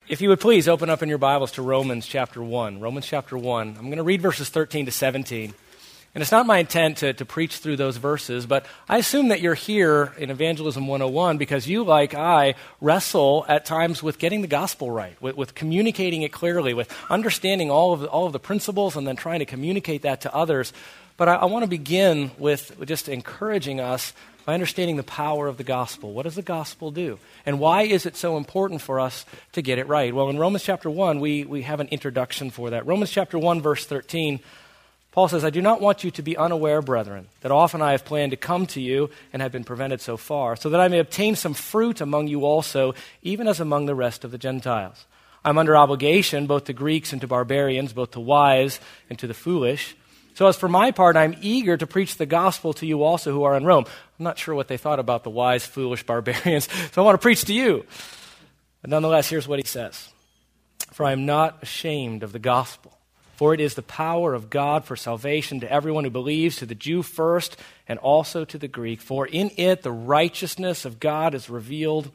If you would please open up in your Bibles to Romans chapter 1. Romans chapter 1. I'm going to read verses 13 to 17. And it's not my intent to preach through those verses, but I assume that you're here in Evangelism 101 because you, like I, wrestle at times with getting the gospel right, with communicating it clearly, with understanding all of the principles and then trying to communicate that to others. But I want to begin with just encouraging us by understanding the power of the gospel. What does the gospel do? And why is it so important for us to get it right? Well, in Romans chapter 1, we have an introduction for that. Romans chapter 1, verse 13, Paul says, I do not want you to be unaware, brethren, that often I have planned to come to you and have been prevented so far, so that I may obtain some fruit among you also, even as among the rest of the Gentiles. I'm under obligation both to Greeks and to barbarians, both to wise and to the foolish. So as for my part, I'm eager to preach the gospel to you also who are in Rome. I'm not sure what they thought about the wise, foolish barbarians, so I want to preach to you. But nonetheless, here's what he says. For I am not ashamed of the gospel, for it is the power of God for salvation to everyone who believes, to the Jew first and also to the Greek. For in it the righteousness of God is revealed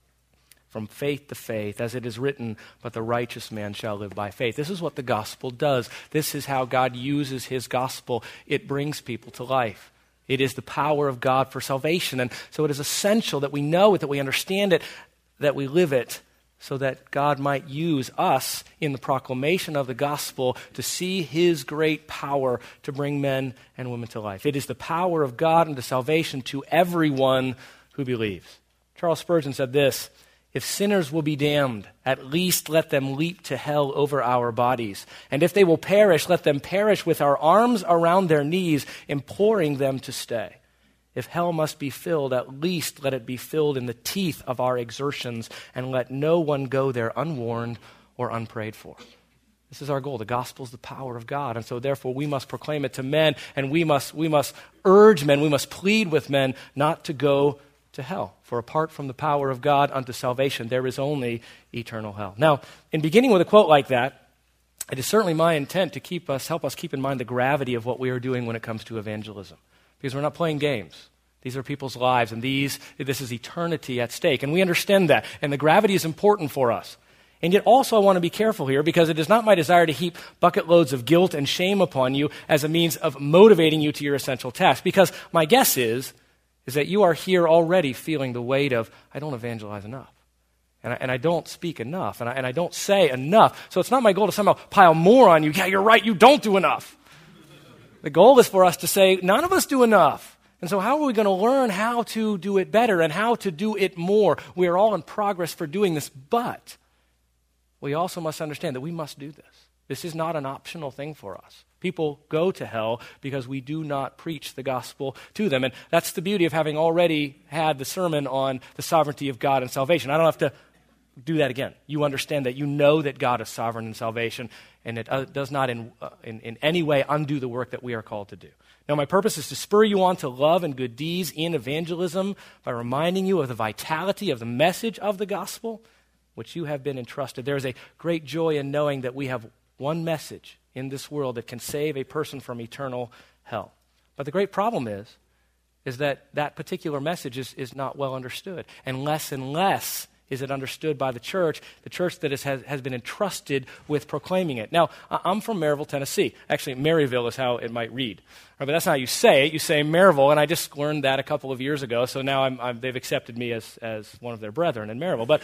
from faith to faith, as it is written, but the righteous man shall live by faith. This is what the gospel does. This is how God uses his gospel. It brings people to life. It is the power of God for salvation. And so it is essential that we know it, that we understand it, that we live it, so that God might use us in the proclamation of the gospel to see his great power to bring men and women to life. It is the power of God unto salvation to everyone who believes. Charles Spurgeon said this, if sinners will be damned, at least let them leap to hell over our bodies. And if they will perish, let them perish with our arms around their knees, imploring them to stay. If hell must be filled, at least let it be filled in the teeth of our exertions, and let no one go there unwarned or unprayed for. This is our goal. The gospel is the power of God, and so therefore we must proclaim it to men, and we must urge men, we must plead with men not to go to hell. For apart from the power of God unto salvation, there is only eternal hell. Now, in beginning with a quote like that, it is certainly my intent to help us keep in mind the gravity of what we are doing when it comes to evangelism. Because we're not playing games. These are people's lives, and this is eternity at stake. And we understand that, and the gravity is important for us. And yet also I want to be careful here, because it is not my desire to heap bucket loads of guilt and shame upon you as a means of motivating you to your essential task. Because my guess is that you are here already feeling the weight of, I don't evangelize enough. And I don't speak enough. And I don't say enough. So it's not my goal to somehow pile more on you. Yeah, you're right, you don't do enough. The goal is for us to say, none of us do enough. And so how are we going to learn how to do it better and how to do it more? We are all in progress for doing this, but we also must understand that we must do this. This is not an optional thing for us. People go to hell because we do not preach the gospel to them. And that's the beauty of having already had the sermon on the sovereignty of God and salvation. I don't have to do that again. You understand that. You know that God is sovereign in salvation, and it does not in any way undo the work that we are called to do. Now, my purpose is to spur you on to love and good deeds in evangelism by reminding you of the vitality of the message of the gospel, which you have been entrusted. There is a great joy in knowing that we have one message in this world that can save a person from eternal hell. But the great problem is that particular message is not well understood. And less is it understood by the church that has been entrusted with proclaiming it. Now, I'm from Maryville, Tennessee. Actually, Maryville is how it might read. Right, but that's not how you say it. You say Maryville, and I just learned that a couple of years ago, so now they've accepted me as one of their brethren in Maryville.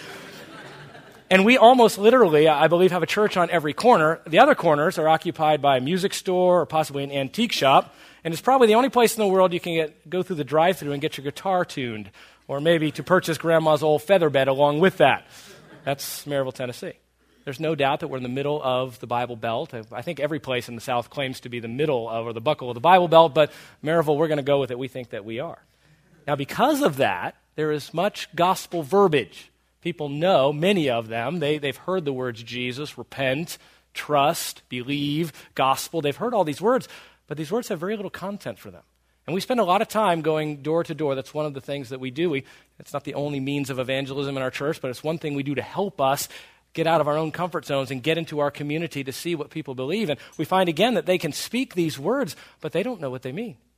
And we almost literally, I believe, have a church on every corner. The other corners are occupied by a music store or possibly an antique shop. And it's probably the only place in the world you can go through the drive-thru and get your guitar tuned, or maybe to purchase grandma's old feather bed along with that. That's Maryville, Tennessee. There's no doubt that we're in the middle of the Bible Belt. I think every place in the South claims to be the middle of, or the buckle of the Bible Belt, but Maryville, we're going to go with it. We think that we are. Now, because of that, there is much gospel verbiage. People know, many of them, they've heard the words Jesus, repent, trust, believe, gospel. They've heard all these words, but these words have very little content for them. And we spend a lot of time going door to door. That's one of the things that we do. It's not the only means of evangelism in our church, but it's one thing we do to help us get out of our own comfort zones and get into our community to see what people believe. And we find again that they can speak these words, but they don't know what they mean.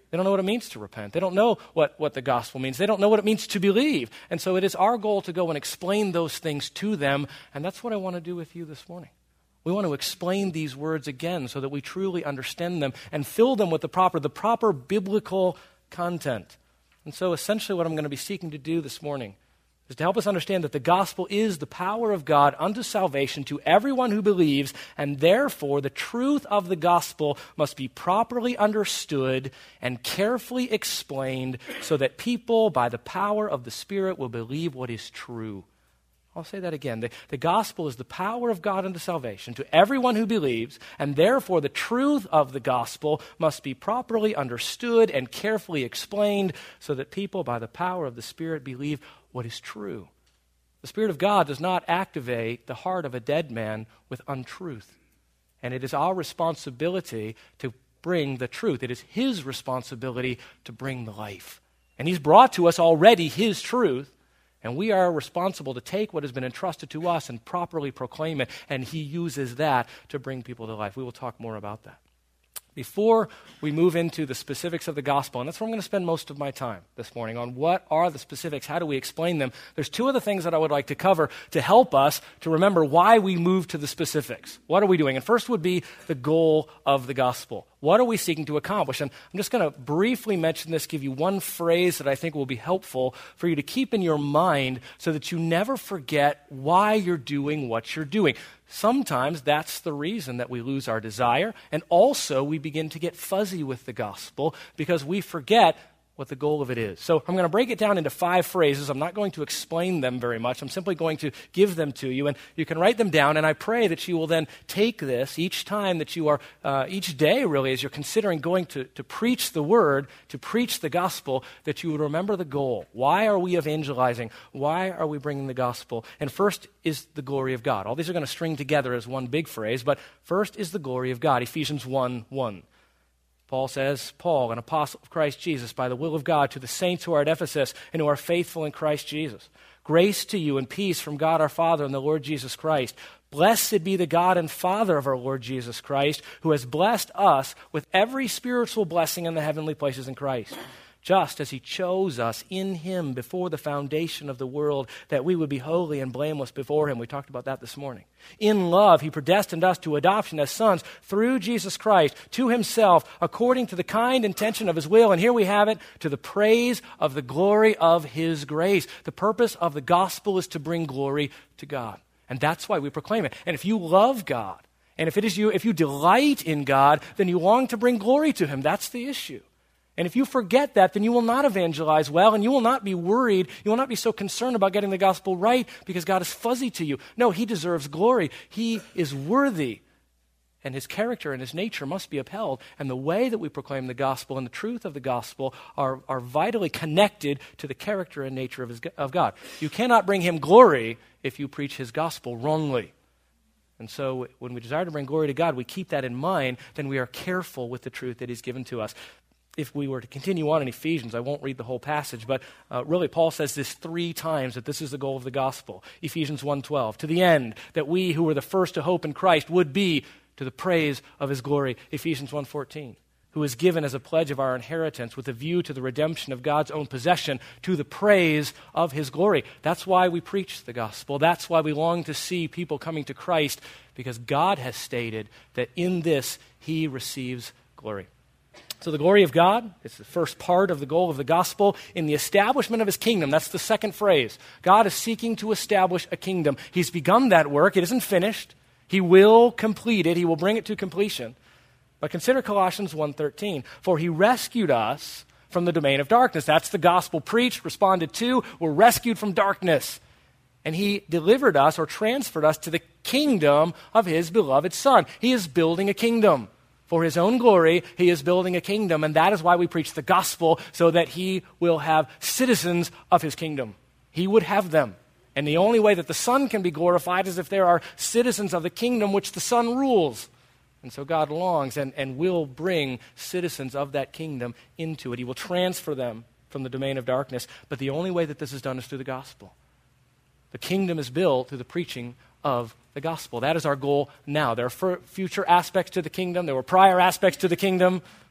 They don't know what it means to repent. They don't know what the gospel means. They don't know what it means to believe. And so it is our goal to go and explain those things to them, and that's what I want to do with you this morning. We want to explain these words again so that we truly understand them and fill them with the proper biblical content. And so essentially what I'm going to be seeking to do this morning is to help us understand that the gospel is the power of God unto salvation to everyone who believes, and therefore the truth of the gospel must be properly understood and carefully explained so that people, by the power of the Spirit, will believe what is true. I'll say that again. The gospel is the power of God unto salvation to everyone who believes, and therefore the truth of the gospel must be properly understood and carefully explained so that people, by the power of the Spirit, believe what is true. The Spirit of God does not activate the heart of a dead man with untruth. And it is our responsibility to bring the truth. It is His responsibility to bring the life. And He's brought to us already His truth. And we are responsible to take what has been entrusted to us and properly proclaim it. And He uses that to bring people to life. We will talk more about that. Before we move into the specifics of the gospel, and that's where I'm going to spend most of my time this morning, on what are the specifics, how do we explain them, there's two other things that I would like to cover to help us to remember why we move to the specifics. What are we doing? And first would be the goal of the gospel. What are we seeking to accomplish? And I'm just going to briefly mention this, give you one phrase that I think will be helpful for you to keep in your mind so that you never forget why you're doing what you're doing. Sometimes that's the reason that we lose our desire, and also we begin to get fuzzy with the gospel because we forget what the goal of it is. So I'm going to break it down into 5 phrases. I'm not going to explain them very much. I'm simply going to give them to you, and you can write them down, and I pray that you will then take this each time that you are, each day really, as you're considering going to preach the word, to preach the gospel, that you would remember the goal. Why are we evangelizing? Why are we bringing the gospel? And first is the glory of God. All these are going to string together as one big phrase, but first is the glory of God. Ephesians 1:1. Paul says, Paul, an apostle of Christ Jesus, by the will of God, to the saints who are at Ephesus and who are faithful in Christ Jesus. Grace to you and peace from God our Father and the Lord Jesus Christ. Blessed be the God and Father of our Lord Jesus Christ, who has blessed us with every spiritual blessing in the heavenly places in Christ, just as He chose us in Him before the foundation of the world, that we would be holy and blameless before Him. We talked about that this morning. In love, He predestined us to adoption as sons through Jesus Christ to Himself, according to the kind intention of His will. And here we have it, to the praise of the glory of His grace. The purpose of the gospel is to bring glory to God. And that's why we proclaim it. And if you love God, and if you delight in God, then you long to bring glory to Him. That's the issue. And if you forget that, then you will not evangelize well, and you will not be worried. You will not be so concerned about getting the gospel right because God is fuzzy to you. No, He deserves glory. He is worthy, and His character and His nature must be upheld. And the way that we proclaim the gospel and the truth of the gospel are vitally connected to the character and nature of God. You cannot bring Him glory if you preach His gospel wrongly. And so when we desire to bring glory to God, we keep that in mind, then we are careful with the truth that He's given to us. If we were to continue on in Ephesians, I won't read the whole passage, but really Paul says this 3 times, that this is the goal of the gospel. Ephesians 1:12, to the end that we who were the first to hope in Christ would be to the praise of His glory. Ephesians 1:14, who is given as a pledge of our inheritance with a view to the redemption of God's own possession, to the praise of His glory. That's why we preach the gospel. That's why we long to see people coming to Christ, because God has stated that in this He receives glory. So the glory of God is the first part of the goal of the gospel in the establishment of His kingdom. That's the second phrase. God is seeking to establish a kingdom. He's begun that work. It isn't finished. He will complete it. He will bring it to completion. But consider Colossians 1:13. For He rescued us from the domain of darkness. That's the gospel preached, responded to. We're rescued from darkness. And He delivered us or transferred us to the kingdom of His beloved Son. He is building a kingdom. For His own glory, He is building a kingdom, and that is why we preach the gospel, so that He will have citizens of His kingdom. He would have them. And the only way that the Son can be glorified is if there are citizens of the kingdom which the Son rules. And so God longs and will bring citizens of that kingdom into it. He will transfer them from the domain of darkness. But the only way that this is done is through the gospel. The kingdom is built through the preaching of the gospel. That is our goal now. There are future aspects to the kingdom. There were prior aspects to the kingdom.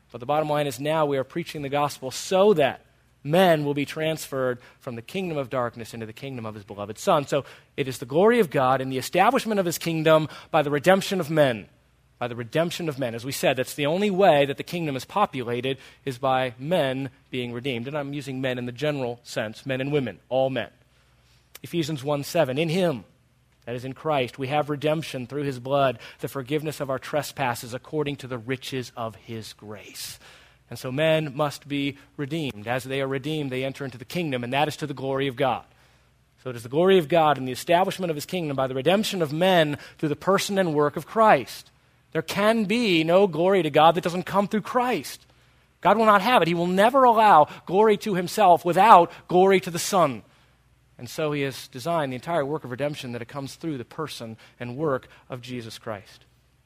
But the bottom line is now we are preaching the gospel so that men will be transferred from the kingdom of darkness into the kingdom of his beloved Son. So it is the glory of God in the establishment of his kingdom by the redemption of men. By the redemption of men. As we said, that's the only way that the kingdom is populated, is by men being redeemed. And I'm using men in the general sense, men and women, all men. Ephesians 1:7, in him, that is in Christ, we have redemption through his blood, the forgiveness of our trespasses according to the riches of his grace. And so men must be redeemed. As they are redeemed, they enter into the kingdom, and that is to the glory of God. So it is the glory of God in the establishment of his kingdom by the redemption of men through the person and work of Christ. There can be no glory to God that doesn't come through Christ. God will not have it. He will never allow glory to himself without glory to the Son. And so he has designed the entire work of redemption that it comes through the person and work of Jesus Christ.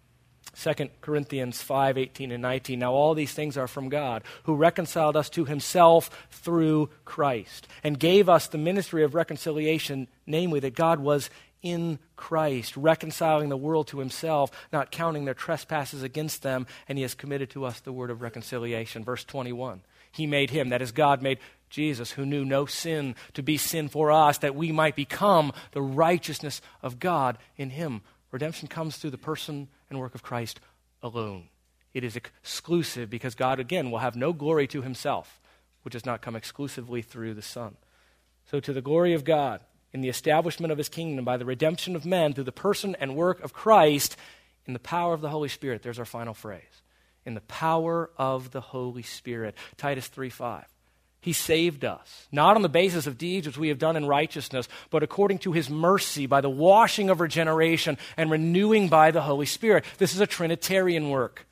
2 Corinthians 5:18 and 19, now all these things are from God, who reconciled us to himself through Christ, and gave us the ministry of reconciliation, namely that God was in Christ, reconciling the world to himself, not counting their trespasses against them, and he has committed to us the word of reconciliation. Verse 21, he made him, that is God made Jesus, who knew no sin, to be sin for us, that we might become the righteousness of God in him. Redemption comes through the person and work of Christ alone. It is exclusive because God, again, will have no glory to himself, which does not come exclusively through the Son. So to the glory of God, in the establishment of his kingdom by the redemption of men through the person and work of Christ, in the power of the Holy Spirit. There's our final phrase. In the power of the Holy Spirit. Titus 3:5. He saved us, not on the basis of deeds which we have done in righteousness, but according to his mercy by the washing of regeneration and renewing by the Holy Spirit. This is a Trinitarian work.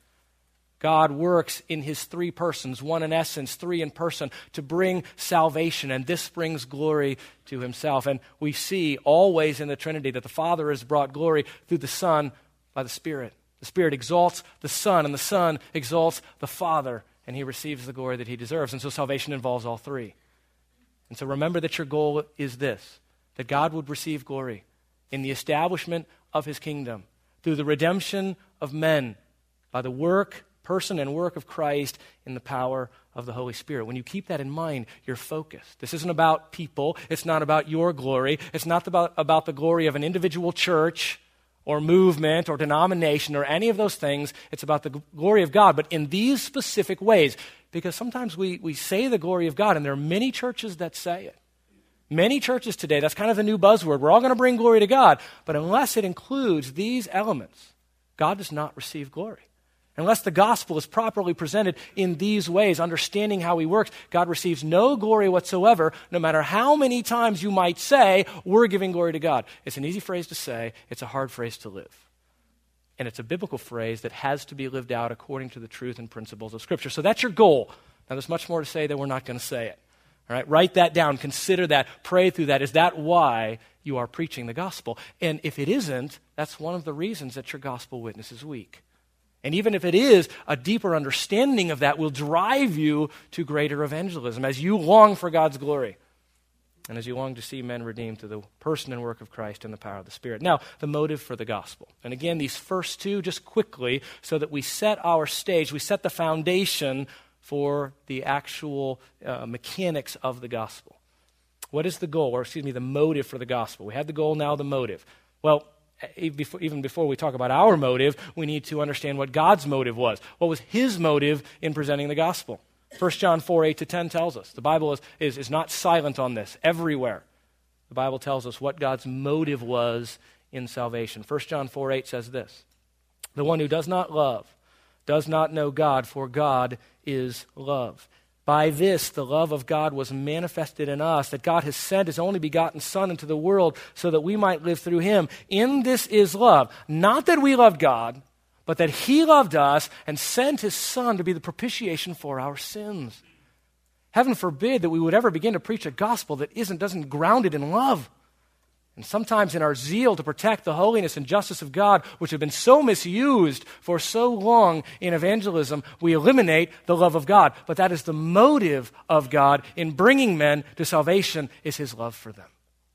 God works in his three persons, one in essence, three in person, to bring salvation, and this brings glory to himself. And we see always in the Trinity that the Father has brought glory through the Son by the Spirit. The Spirit exalts the Son, and the Son exalts the Father, and he receives the glory that he deserves. And so salvation involves all three. And so remember that your goal is this, that God would receive glory in the establishment of his kingdom through the redemption of men by the person and work of Christ in the power of the Holy Spirit. When you keep that in mind, you're focused. This isn't about people. It's not about your glory. It's not about the glory of an individual church or movement or denomination or any of those things. It's about the glory of God, but in these specific ways. Because sometimes we say the glory of God, and there are many churches that say it. Many churches today, that's kind of the new buzzword. We're all going to bring glory to God, but unless it includes these elements, God does not receive glory. Unless the gospel is properly presented in these ways, understanding how he works, God receives no glory whatsoever, no matter how many times you might say, we're giving glory to God. It's an easy phrase to say. It's a hard phrase to live. And it's a biblical phrase that has to be lived out according to the truth and principles of Scripture. So that's your goal. Now, there's much more to say that we're not going to say it. All right, write that down. Consider that. Pray through that. Is that why you are preaching the gospel? And if it isn't, that's one of the reasons that your gospel witness is weak. And even if it is, a deeper understanding of that will drive you to greater evangelism as you long for God's glory and as you long to see men redeemed through the person and work of Christ and the power of the Spirit. Now, the motive for the gospel. And again, these first two, just quickly, so that we set our stage, we set the foundation for the actual mechanics of the gospel. What is the goal, the motive for the gospel? We had the goal, now the motive. Well, even before we talk about our motive, we need to understand what God's motive was. What was his motive in presenting the gospel? 1 John 4:8-10 tells us. The Bible is not silent on this. Everywhere, the Bible tells us what God's motive was in salvation. 1 John 4:8 says this, the one who does not love does not know God, for God is love. By this, the love of God was manifested in us, that God has sent his only begotten Son into the world so that we might live through him. In this is love, not that we loved God, but that he loved us and sent his Son to be the propitiation for our sins. Heaven forbid that we would ever begin to preach a gospel that doesn't ground it in love. And sometimes in our zeal to protect the holiness and justice of God, which have been so misused for so long in evangelism, we eliminate the love of God. But that is the motive of God in bringing men to salvation, is his love for them.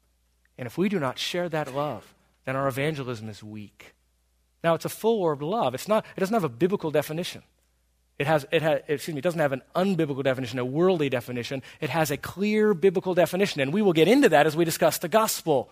And if we do not share that love, then our evangelism is weak. Now, it's a full-orbed love. It doesn't have a biblical definition. It doesn't have an unbiblical definition, a worldly definition. It has a clear biblical definition, and we will get into that as we discuss the gospel.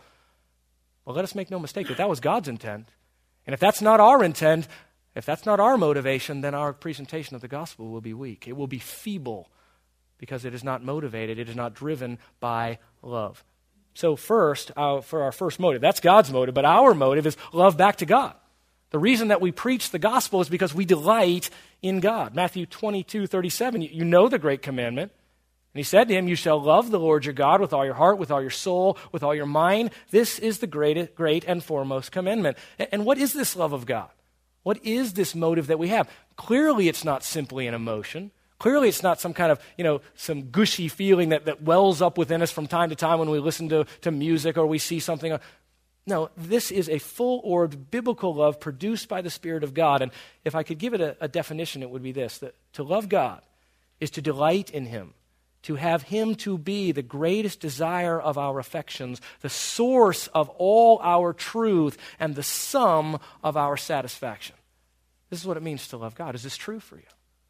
Well, let us make no mistake that was God's intent. And if that's not our intent, if that's not our motivation, then our presentation of the gospel will be weak. It will be feeble because it is not motivated, it is not driven by love. So first, for our first motive, that's God's motive, but our motive is love back to God. The reason that we preach the gospel is because we delight in God. Matthew 22:37, you know the great commandment. And he said to him, you shall love the Lord your God with all your heart, with all your soul, with all your mind. This is the great and foremost commandment. And what is this love of God? What is this motive that we have? Clearly it's not simply an emotion. Clearly it's not some kind of, some gushy feeling that wells up within us from time to time when we listen to music or we see something. No, this is a full-orbed biblical love produced by the Spirit of God. And if I could give it a definition, it would be this, that to love God is to delight in him, to have him to be the greatest desire of our affections, the source of all our truth, and the sum of our satisfaction. This is what it means to love God. Is this true for you?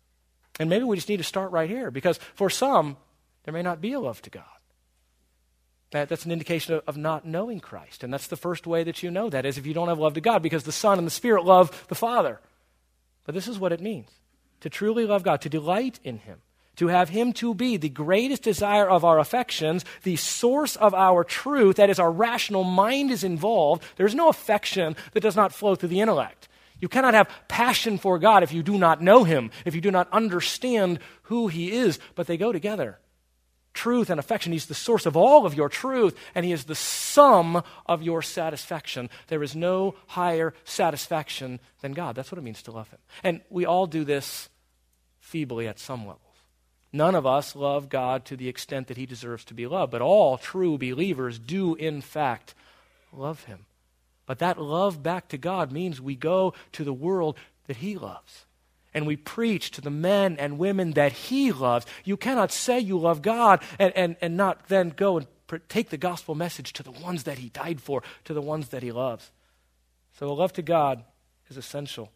And maybe we just need to start right here, because for some, there may not be a love to God. That's an indication of not knowing Christ. And that's the first way that you know that, is if you don't have love to God, because the Son and the Spirit love the Father. But this is what it means, to truly love God, to delight in him, to have him to be the greatest desire of our affections, the source of our truth, that is, our rational mind is involved. There's no affection that does not flow through the intellect. You cannot have passion for God if you do not know him, if you do not understand who he is, but they go together. Truth and affection. He's the source of all of your truth, and he is the sum of your satisfaction. There is no higher satisfaction than God. That's what it means to love him. And we all do this feebly at some levels. None of us love God to the extent that he deserves to be loved, but all true believers do, in fact, love him. But that love back to God means we go to the world that he loves. And we preach to the men and women that he loves. You cannot say you love God and not then go and take the gospel message to the ones that he died for, to the ones that he loves. So a love to God is essential.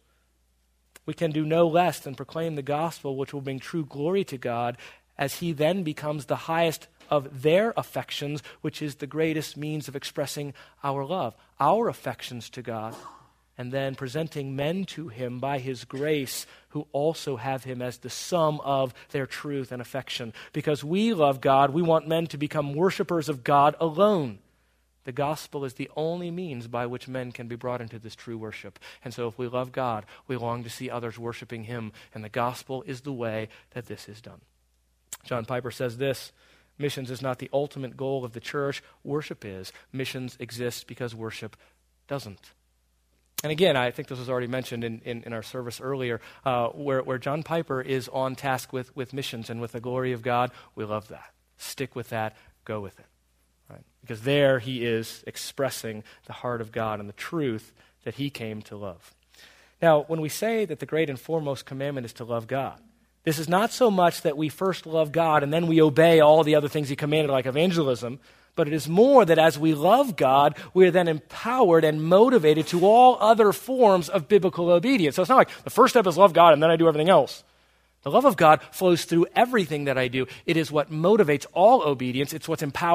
We can do no less than proclaim the gospel, which will bring true glory to God, as he then becomes the highest of their affections, which is the greatest means of expressing our love, our affections to God, and then presenting men to him by his grace, who also have him as the sum of their truth and affection. Because we love God, we want men to become worshipers of God alone. The gospel is the only means by which men can be brought into this true worship. And so if we love God, we long to see others worshiping him, and the gospel is the way that this is done. John Piper says this, missions is not the ultimate goal of the church, worship is. Missions exist because worship doesn't. And again, I think this was already mentioned in our service earlier, where John Piper is on task with missions and with the glory of God. We love that. Stick with that. Go with it. Right? Because there he is expressing the heart of God and the truth that he came to love. Now, when we say that the great and foremost commandment is to love God, this is not so much that we first love God and then we obey all the other things he commanded, like evangelism, but it is more that as we love God, we are then empowered and motivated to all other forms of biblical obedience. So it's not like the first step is love God and then I do everything else. The love of God flows through everything that I do. It is what motivates all obedience. It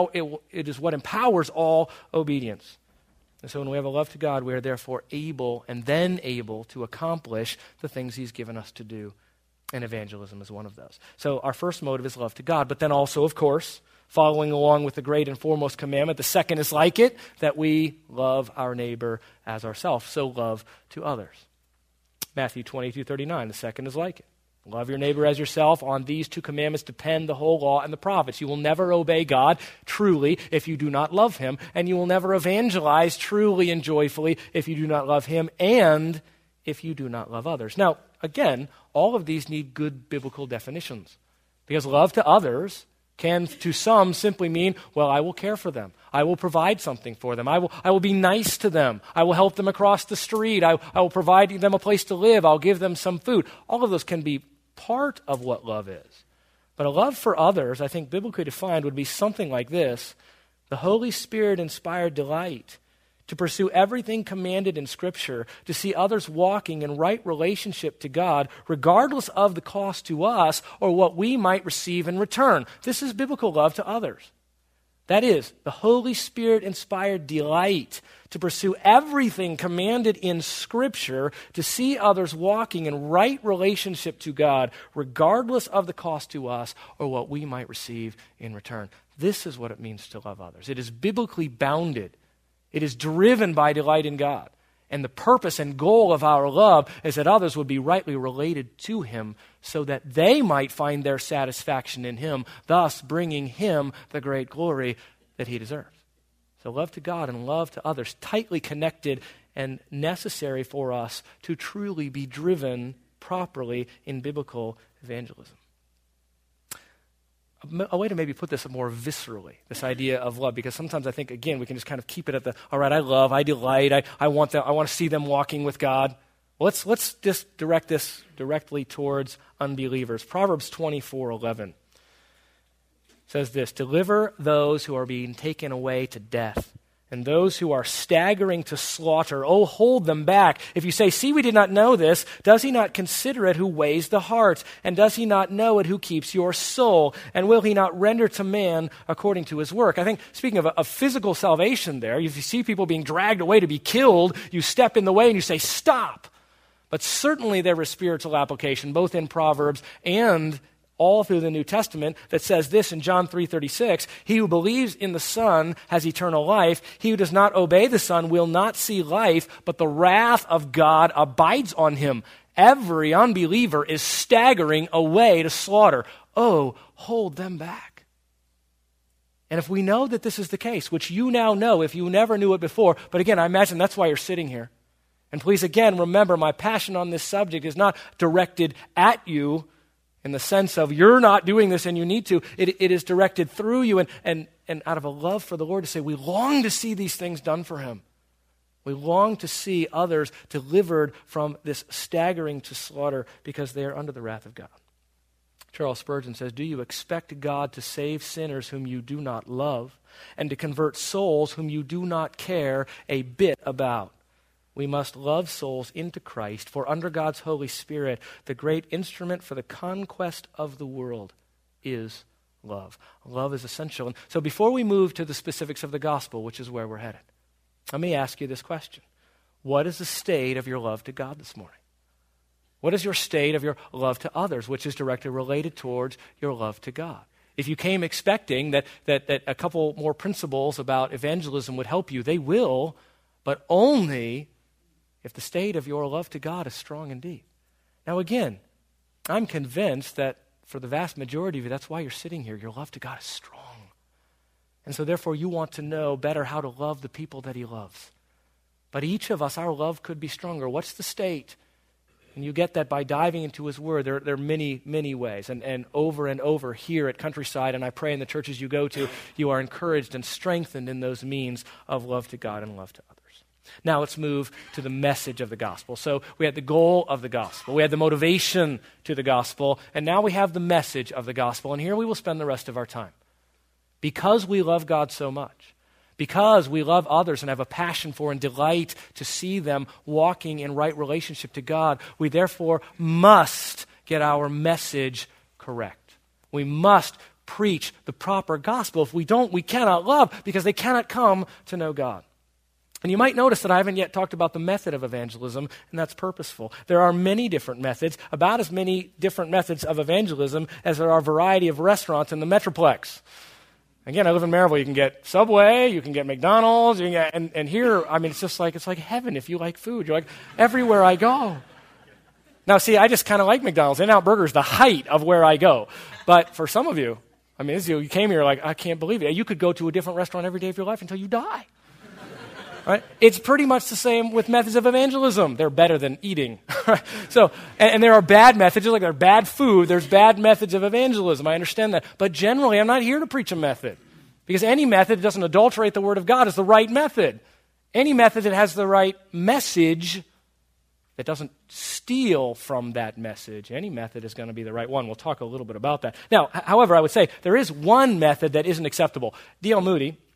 is what empowers all obedience. And so when we have a love to God, we are therefore able to accomplish the things he's given us to do. And evangelism is one of those. So our first motive is love to God, but then also, of course, following along with the great and foremost commandment, the second is like it, that we love our neighbor as ourselves. So love to others. Matthew 22:39, the second is like it. Love your neighbor as yourself. On these two commandments depend the whole law and the prophets. You will never obey God truly if you do not love him, and you will never evangelize truly and joyfully if you do not love him and if you do not love others. Now, again, all of these need good biblical definitions, because love to others can, to some, simply mean, well, I will care for them. I will provide something for them. I will be nice to them. I will help them across the street. I will provide them a place to live. I'll give them some food. All of those can be part of what love is. But a love for others, I think biblically defined, would be something like this: the Holy Spirit-inspired delight to pursue everything commanded in Scripture, to see others walking in right relationship to God, regardless of the cost to us or what we might receive in return. This is biblical love to others. That is, the Holy Spirit-inspired delight to pursue everything commanded in Scripture, to see others walking in right relationship to God, regardless of the cost to us or what we might receive in return. This is what it means to love others. It is biblically bounded. It is driven by delight in God. And the purpose and goal of our love is that others would be rightly related to Him so that they might find their satisfaction in Him, thus bringing Him the great glory that He deserves. So love to God and love to others, tightly connected and necessary for us to truly be driven properly in biblical evangelism. A way to maybe put this more viscerally, this idea of love, because sometimes I think, again, we can just kind of keep it at the, all right, I love, I delight, I want to see them walking with God. Well, let's just direct this directly towards unbelievers. Proverbs 24:11 says this, deliver those who are being taken away to death, and those who are staggering to slaughter, oh, hold them back. If you say, see, we did not know this, does He not consider it who weighs the heart? And does He not know it who keeps your soul? And will He not render to man according to his work? I think, speaking of physical salvation there, if you see people being dragged away to be killed, you step in the way and you say, stop. But certainly there is spiritual application, both in Proverbs and all through the New Testament, that says this in John 3:36, he who believes in the Son has eternal life. He who does not obey the Son will not see life, but the wrath of God abides on him. Every unbeliever is staggering away to slaughter. Oh, hold them back. And if we know that this is the case, which you now know if you never knew it before, but again, I imagine that's why you're sitting here. And please again, remember, my passion on this subject is not directed at you in the sense of you're not doing this and you need to. It is directed through you and out of a love for the Lord to say we long to see these things done for Him. We long to see others delivered from this staggering to slaughter because they are under the wrath of God. Charles Spurgeon says, do you expect God to save sinners whom you do not love and to convert souls whom you do not care a bit about? We must love souls into Christ, for under God's Holy Spirit, the great instrument for the conquest of the world is love. Love is essential. And so before we move to the specifics of the gospel, which is where we're headed, let me ask you this question. What is the state of your love to God this morning? What is your state of your love to others, which is directly related towards your love to God? If you came expecting that a couple more principles about evangelism would help you, they will, but only if the state of your love to God is strong and deep. Now again, I'm convinced that for the vast majority of you, that's why you're sitting here. Your love to God is strong. And so therefore you want to know better how to love the people that He loves. But each of us, our love could be stronger. What's the state? And you get that by diving into His Word. There are many, many ways. And over here at Countryside, and I pray in the churches you go to, you are encouraged and strengthened in those means of love to God and love to others. Now let's move to the message of the gospel. So we had the goal of the gospel. We had the motivation to the gospel. And now we have the message of the gospel. And here we will spend the rest of our time. Because we love God so much, because we love others and have a passion for and delight to see them walking in right relationship to God, we therefore must get our message correct. We must preach the proper gospel. If we don't, we cannot love because they cannot come to know God. And you might notice that I haven't yet talked about the method of evangelism, and that's purposeful. There are many different methods, about as many different methods of evangelism as there are a variety of restaurants in the Metroplex. Again, I live in Maryville. You can get Subway, you can get McDonald's, you can get, and here, I mean, it's like heaven if you like food. You're like, everywhere I go. Now, see, I just kind of like McDonald's. In-N-Out Burger is the height of where I go. But for some of you, I mean, you came here like, I can't believe it. You could go to a different restaurant every day of your life until you die. Right? It's pretty much the same with methods of evangelism. They're better than eating. So, and there are bad methods, just like there are bad food, there's bad methods of evangelism. I understand that. But generally, I'm not here to preach a method. Because any method that doesn't adulterate the Word of God is the right method. Any method that has the right message that doesn't steal from that message, any method is going to be the right one. We'll talk a little bit about that. Now, however, I would say there is one method that isn't acceptable. D.L. Moody,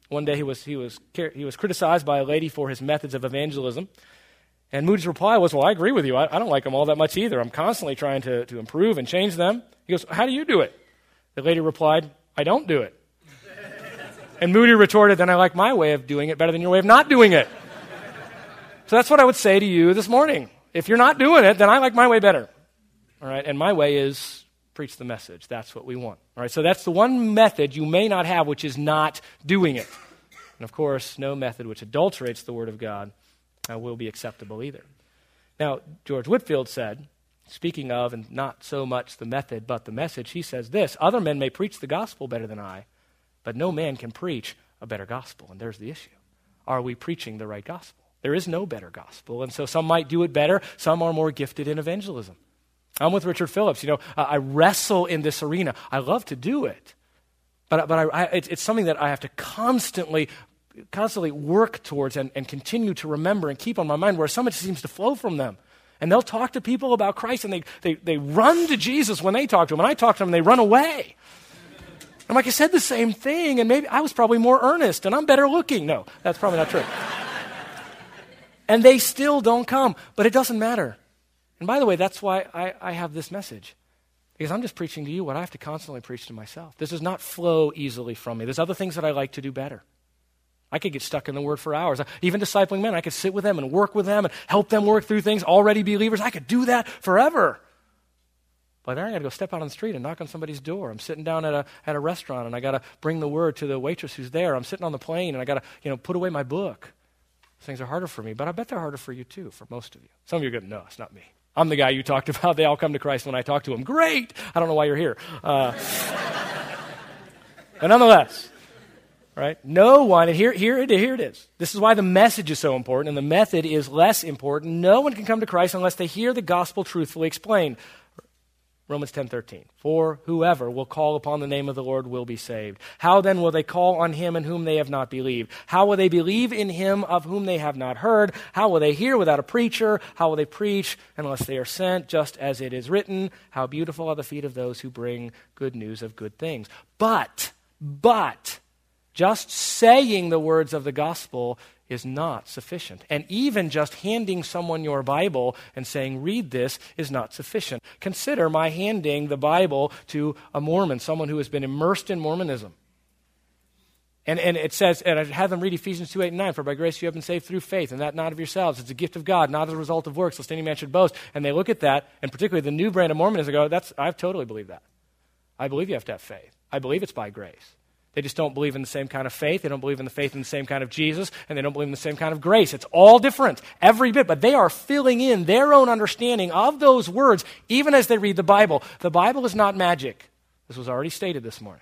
One day he was criticized by a lady for his methods of evangelism. And Moody's reply was, well, I agree with you. I don't like them all that much either. I'm constantly trying to improve and change them. He goes, how do you do it? The lady replied, I don't do it. And Moody retorted, then I like my way of doing it better than your way of not doing it. So that's what I would say to you this morning. If you're not doing it, then I like my way better. All right, and my way is preach the message. That's what we want. All right, so that's the one method you may not have, which is not doing it. And of course, no method which adulterates the Word of God will be acceptable either. Now, George Whitefield said, speaking of, and not so much the method, but the message, he says this, other men may preach the gospel better than I, but no man can preach a better gospel. And there's the issue. Are we preaching the right gospel? There is no better gospel. And so some might do it better. Some are more gifted in evangelism. I'm with Richard Phillips. I wrestle in this arena. I love to do it. But it's something that I have to constantly work towards and continue to remember and keep on my mind, where so much seems to flow from them. And they'll talk to people about Christ, and they run to Jesus when they talk to him. And I talk to them, and they run away. I'm like, I said the same thing, and maybe I was probably more earnest, and I'm better looking. No, that's probably not true. And they still don't come, but it doesn't matter. And by the way, that's why I have this message. Because I'm just preaching to you what I have to constantly preach to myself. This does not flow easily from me. There's other things that I like to do better. I could get stuck in the Word for hours. Even discipling men, I could sit with them and work with them and help them work through things, already believers. I could do that forever. But then I got to go step out on the street and knock on somebody's door. I'm sitting down at a restaurant, and I got to bring the word to the waitress who's there. I'm sitting on the plane, and I got to put away my book. Things are harder for me, but I bet they're harder for you too, for most of you. Some of you are going, no, it's not me. I'm the guy you talked about. They all come to Christ when I talk to them. Great! I don't know why you're here. But nonetheless, right? No one, and here it is. This is why the message is so important, and the method is less important. No one can come to Christ unless they hear the gospel truthfully explained. Romans 10:13. For whoever will call upon the name of the Lord will be saved. How then will they call on him in whom they have not believed? How will they believe in him of whom they have not heard? How will they hear without a preacher? How will they preach unless they are sent? Just as it is written, how beautiful are the feet of those who bring good news of good things. But, just saying the words of the gospel is not sufficient. And even just handing someone your Bible and saying, read this, is not sufficient. Consider my handing the Bible to a Mormon, someone who has been immersed in Mormonism. And it says, and I have them read Ephesians 2:8-9, for by grace you have been saved through faith, and that not of yourselves. It's a gift of God, not as a result of works, lest any man should boast. And they look at that, and particularly the new brand of Mormonism, and go, I totally believe that. I believe you have to have faith. I believe it's by grace. They just don't believe in the same kind of faith. They don't believe in the faith in the same kind of Jesus, and they don't believe in the same kind of grace. It's all different, every bit, but they are filling in their own understanding of those words, even as they read the Bible. The Bible is not magic. This was already stated this morning.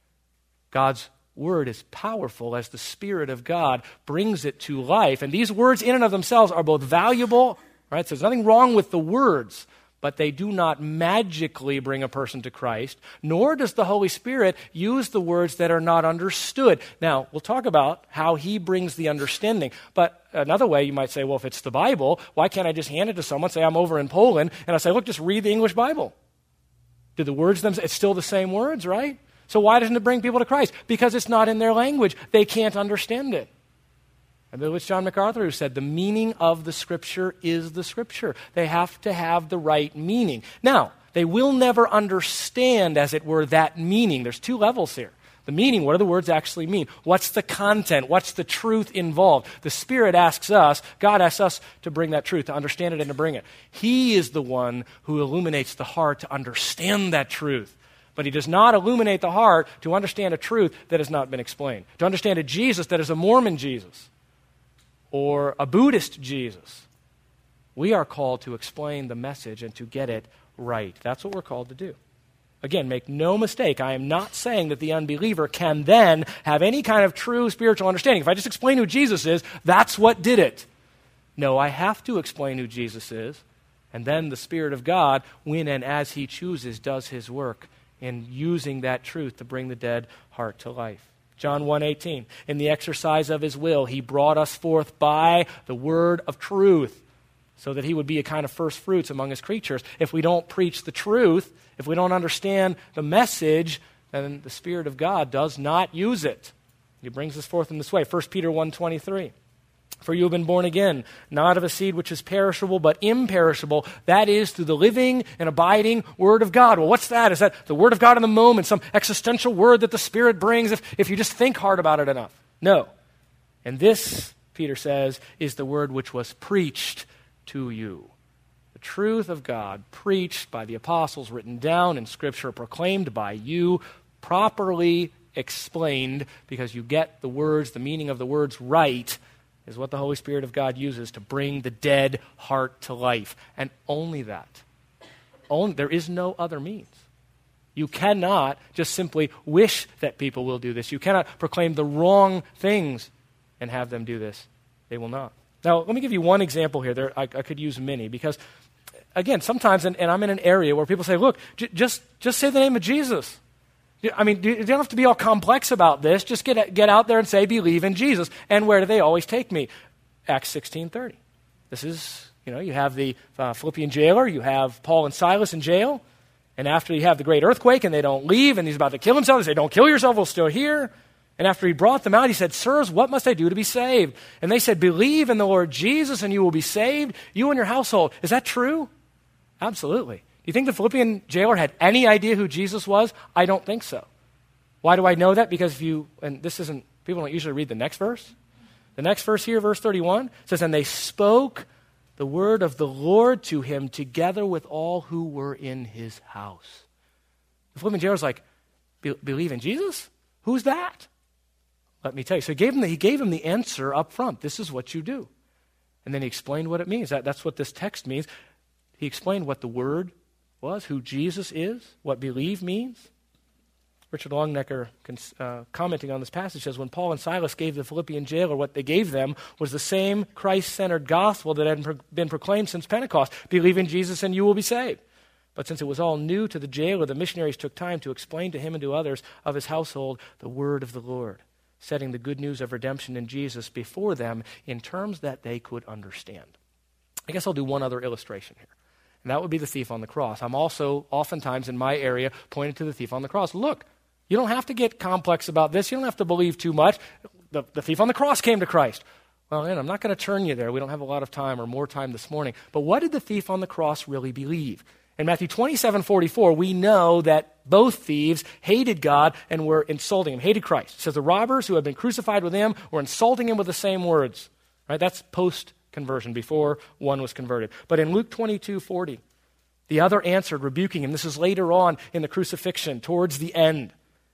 God's word is powerful as the Spirit of God brings it to life, and these words in and of themselves are both valuable, right? So there's nothing wrong with the words, but they do not magically bring a person to Christ, nor does the Holy Spirit use the words that are not understood. Now, we'll talk about how he brings the understanding, but another way you might say, well, if it's the Bible, why can't I just hand it to someone, say I'm over in Poland, and I say, look, just read the English Bible. Do the words themselves, it's still the same words, right? So why doesn't it bring people to Christ? Because it's not in their language. They can't understand it. I believe it's John MacArthur who said the meaning of the Scripture is the Scripture. They have to have the right meaning. Now, they will never understand, as it were, that meaning. There's two levels here. The meaning, what do the words actually mean? What's the content? What's the truth involved? The Spirit asks us, God asks us to bring that truth, to understand it and to bring it. He is the one who illuminates the heart to understand that truth. But he does not illuminate the heart to understand a truth that has not been explained. To understand a Jesus that is a Mormon Jesus or a Buddhist Jesus. We are called to explain the message and to get it right. That's what we're called to do. Again, make no mistake, I am not saying that the unbeliever can then have any kind of true spiritual understanding. If I just explain who Jesus is, that's what did it. No, I have to explain who Jesus is, and then the Spirit of God, when and as he chooses, does his work in using that truth to bring the dead heart to life. John 1:18, in the exercise of his will, he brought us forth by the word of truth, so that he would be a kind of first fruits among his creatures. If we don't preach the truth, if we don't understand the message, then the Spirit of God does not use it. He brings this forth in this way. 1 Peter 1:23. For you have been born again, not of a seed which is perishable, but imperishable. That is, through the living and abiding Word of God. Well, what's that? Is that the Word of God in the moment, some existential word that the Spirit brings if you just think hard about it enough? No. And this, Peter says, is the Word which was preached to you. The truth of God, preached by the apostles, written down in Scripture, proclaimed by you, properly explained, because you get the words, the meaning of the words right, is what the Holy Spirit of God uses to bring the dead heart to life. And only that. There is no other means. You cannot just simply wish that people will do this. You cannot proclaim the wrong things and have them do this. They will not. Now, let me give you one example here. I could use many because, again, sometimes, and I'm in an area where people say, look, just say the name of Jesus. I mean, you don't have to be all complex about this. Just get out there and say, believe in Jesus. And where do they always take me? Acts 16:30. This is, you have the Philippian jailer. You have Paul and Silas in jail. And after you have the great earthquake and they don't leave and he's about to kill himself, they say, don't kill yourself, we're still here. And after he brought them out, he said, sirs, what must I do to be saved? And they said, believe in the Lord Jesus and you will be saved, you and your household. Is that true? Absolutely. You think the Philippian jailer had any idea who Jesus was? I don't think so. Why do I know that? Because people don't usually read the next verse. The next verse here, verse 31, says, and they spoke the word of the Lord to him together with all who were in his house. The Philippian jailer's like, believe in Jesus? Who's that? Let me tell you. So he gave him the answer up front. This is what you do. And then he explained what it means. That's what this text means. He explained what the word was, who Jesus is, what believe means. Richard Longnecker, commenting on this passage, says, when Paul and Silas gave the Philippian jailer what they gave them was the same Christ-centered gospel that had been proclaimed since Pentecost. Believe in Jesus and you will be saved. But since it was all new to the jailer, the missionaries took time to explain to him and to others of his household the word of the Lord, setting the good news of redemption in Jesus before them in terms that they could understand. I guess I'll do one other illustration here. And that would be the thief on the cross. I'm also oftentimes in my area pointing to the thief on the cross. Look, you don't have to get complex about this. You don't have to believe too much. The thief on the cross came to Christ. Well, I'm not going to turn you there. We don't have a lot of time or more time this morning. But what did the thief on the cross really believe? In Matthew 27:44, we know that both thieves hated God and were insulting him, hated Christ. It says the robbers who had been crucified with him were insulting him with the same words. Right? That's post-conversion, before one was converted. But in Luke 22:40, the other answered, rebuking him. This is later on in the crucifixion, towards the end.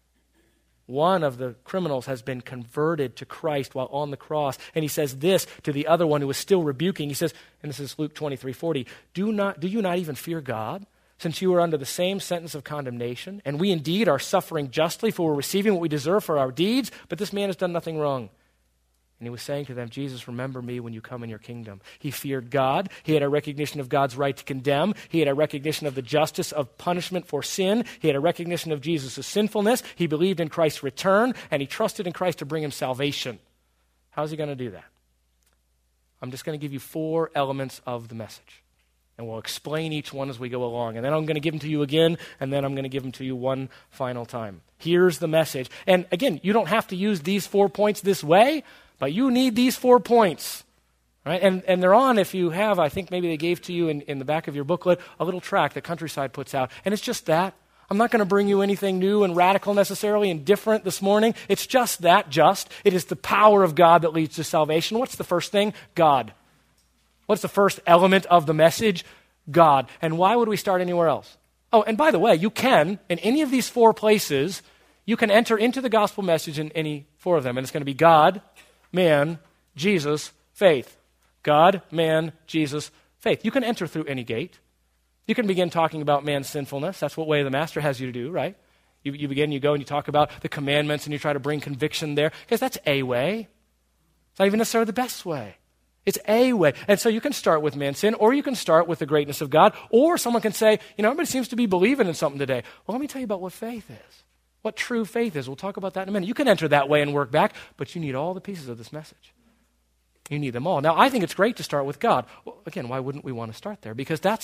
One of the criminals has been converted to Christ while on the cross. And he says this to the other one who was still rebuking. He says, and this is Luke 23:40, do you not even fear God, since you are under the same sentence of condemnation? And we indeed are suffering justly, for we're receiving what we deserve for our deeds, but this man has done nothing wrong. And he was saying to them, Jesus, remember me when you come in your kingdom. He feared God. He had a recognition of God's right to condemn. He had a recognition of the justice of punishment for sin. He had a recognition of Jesus' sinfulness. He believed in Christ's return, and he trusted in Christ to bring him salvation. How's he going to do that? I'm just going to give you 4 elements of the message. And we'll explain each one as we go along. And then I'm going to give them to you again, and then I'm going to give them to you one final time. Here's the message. And again, you don't have to use these 4 points this way, but you need these 4 points, right? And they're on, if you have, I think maybe they gave to you in the back of your booklet, a little tract that Countryside puts out. And it's just that. I'm not going to bring you anything new and radical necessarily and different this morning. It's just that, It is the power of God that leads to salvation. What's the first thing? God. What's the first element of the message? God. And why would we start anywhere else? Oh, and by the way, you can, in any of these 4 places, you can enter into the gospel message in any 4 of them. And it's going to be God, man, Jesus, faith. God, man, Jesus, faith. You can enter through any gate. You can begin talking about man's sinfulness. That's what Way of the Master has you to do, right? You begin, you go and you talk about the commandments and you try to bring conviction there. Because that's a way. It's not even necessarily the best way. It's a way. And so you can start with man's sin, or you can start with the greatness of God, or someone can say, everybody seems to be believing in something today. Well, let me tell you about what faith is. What true faith is. We'll talk about that in a minute. You can enter that way and work back, but you need all the pieces of this message. You need them all. Now, I think it's great to start with God. Well, again, why wouldn't we want to start there? Because that's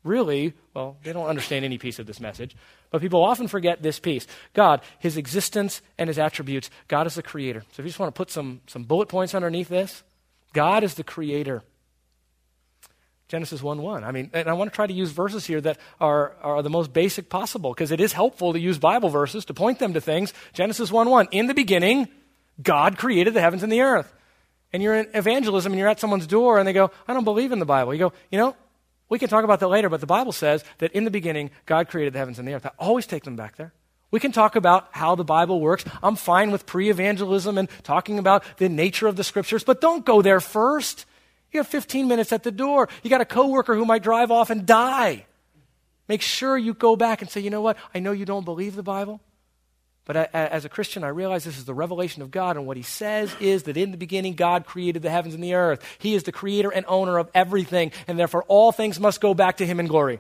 really, well, they don't understand any piece of this message, but people often forget this piece. God, his existence and his attributes. God is the creator. So if you just want to put some bullet points underneath this, God is the creator. Genesis 1:1. I mean, and I want to try to use verses here that are the most basic possible, because it is helpful to use Bible verses to point them to things. Genesis 1:1. In the beginning, God created the heavens and the earth. And you're in evangelism and you're at someone's door and they go, I don't believe in the Bible. You go, we can talk about that later, but the Bible says that in the beginning, God created the heavens and the earth. I always take them back there. We can talk about how the Bible works. I'm fine with pre-evangelism and talking about the nature of the scriptures, but don't go there first. You have 15 minutes at the door. You got a coworker who might drive off and die. Make sure you go back and say, you know what? I know you don't believe the Bible, but as a Christian, I realize this is the revelation of God, and what he says is that in the beginning, God created the heavens and the earth. He is the creator and owner of everything, and therefore all things must go back to him in glory.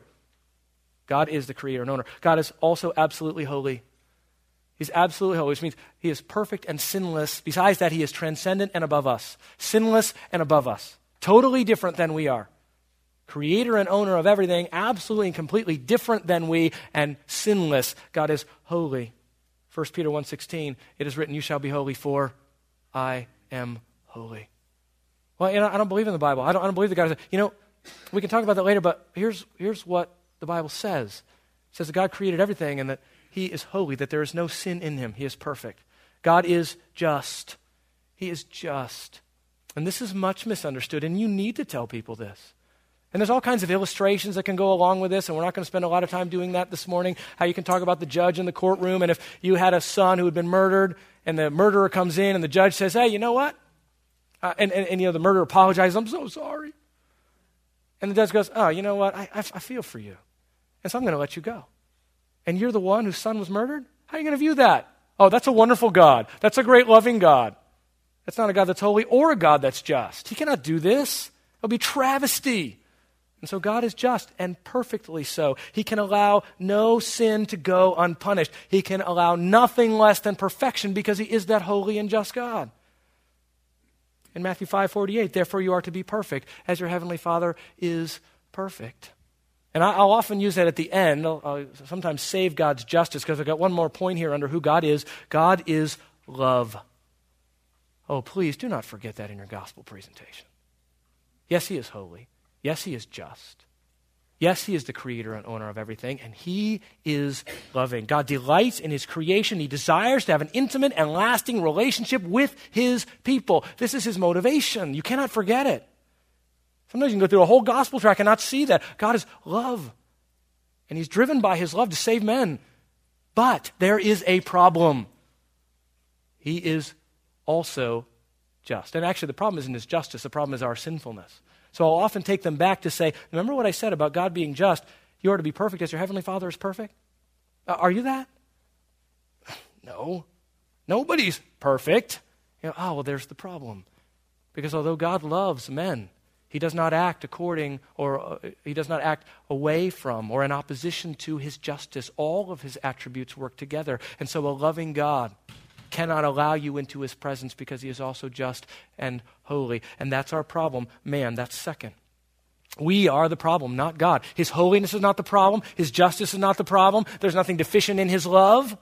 God is the creator and owner. God is also absolutely holy. He's absolutely holy, which means he is perfect and sinless. Besides that, he is transcendent and above us. Sinless and above us. Totally different than we are. Creator and owner of everything, absolutely and completely different than we, and sinless. God is holy. 1 Peter 1:16, it is written, you shall be holy, for I am holy. Well, I don't believe in the Bible. I don't believe that God is, we can talk about that later, but here's what the Bible says. It says that God created everything and that he is holy, that there is no sin in him. He is perfect. God is just. He is just. And this is much misunderstood, and you need to tell people this. And there's all kinds of illustrations that can go along with this, and we're not going to spend a lot of time doing that this morning, how you can talk about the judge in the courtroom, and if you had a son who had been murdered, and the murderer comes in, and the judge says, hey, you know what? And the murderer apologizes, I'm so sorry. And the judge goes, oh, you know what? I feel for you, and so I'm going to let you go. And you're the one whose son was murdered? How are you going to view that? Oh, that's a wonderful God. That's a great loving God. That's not a God that's holy or a God that's just. He cannot do this. It'll be travesty. And so God is just, and perfectly so. He can allow no sin to go unpunished. He can allow nothing less than perfection because he is that holy and just God. In Matthew 5:48, therefore you are to be perfect as your heavenly Father is perfect. And I'll often use that at the end. I'll sometimes save God's justice because I've got one more point here under who God is. God is love. Oh, please do not forget that in your gospel presentation. Yes, he is holy. Yes, he is just. Yes, he is the creator and owner of everything, and he is loving. God delights in his creation. He desires to have an intimate and lasting relationship with his people. This is his motivation. You cannot forget it. Sometimes you can go through a whole gospel tract and not see that. God is love, and he's driven by his love to save men. But there is a problem. He is also just. And actually, the problem isn't his justice. The problem is our sinfulness. So I'll often take them back to say, remember what I said about God being just? You are to be perfect as your heavenly Father is perfect? Are you that? No. Nobody's perfect. There's the problem. Because although God loves men, he does not act according, or he does not act away from or in opposition to his justice. All of his attributes work together. And so a loving God cannot allow you into his presence because he is also just and holy. And that's our problem. Man, that's second. We are the problem, not God. His holiness is not the problem. His justice is not the problem. There's nothing deficient in his love.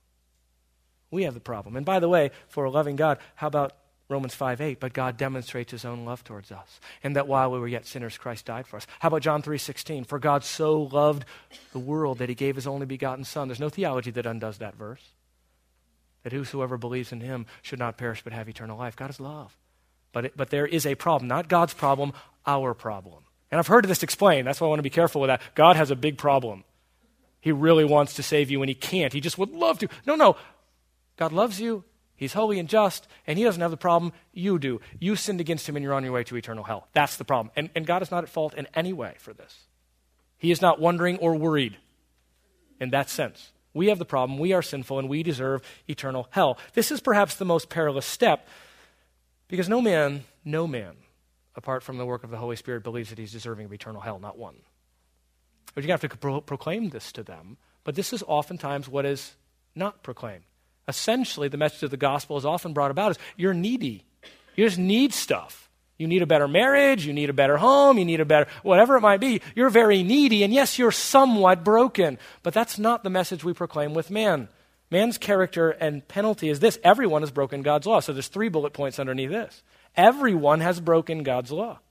We have the problem. And by the way, for a loving God, how about Romans 5:8? But God demonstrates his own love towards us, and that while we were yet sinners, Christ died for us. How about John 3:16? For God so loved the world that he gave his only begotten Son. There's no theology that undoes that verse. That whosoever believes in him should not perish but have eternal life. God is love. But there is a problem, not God's problem, our problem. And I've heard this explained. That's why I want to be careful with that. God has a big problem. He really wants to save you and he can't. He just would love to. No. God loves you. He's holy and just, and he doesn't have the problem. You do. You sinned against him and you're on your way to eternal hell. That's the problem. And God is not at fault in any way for this. He is not wondering or worried in that sense. We have the problem, we are sinful, and we deserve eternal hell. This is perhaps the most perilous step because no man, apart from the work of the Holy Spirit, believes that he's deserving of eternal hell, not one. But you have to proclaim this to them, but this is oftentimes what is not proclaimed. Essentially, the message of the gospel is often brought about as you're needy. You just need stuff. You need a better marriage, you need a better home, you need a better, whatever it might be. You're very needy, and yes, you're somewhat broken. But that's not the message we proclaim with man. Man's character and penalty is this: everyone has broken God's law. So there's 3 bullet points underneath this. Everyone has broken God's law.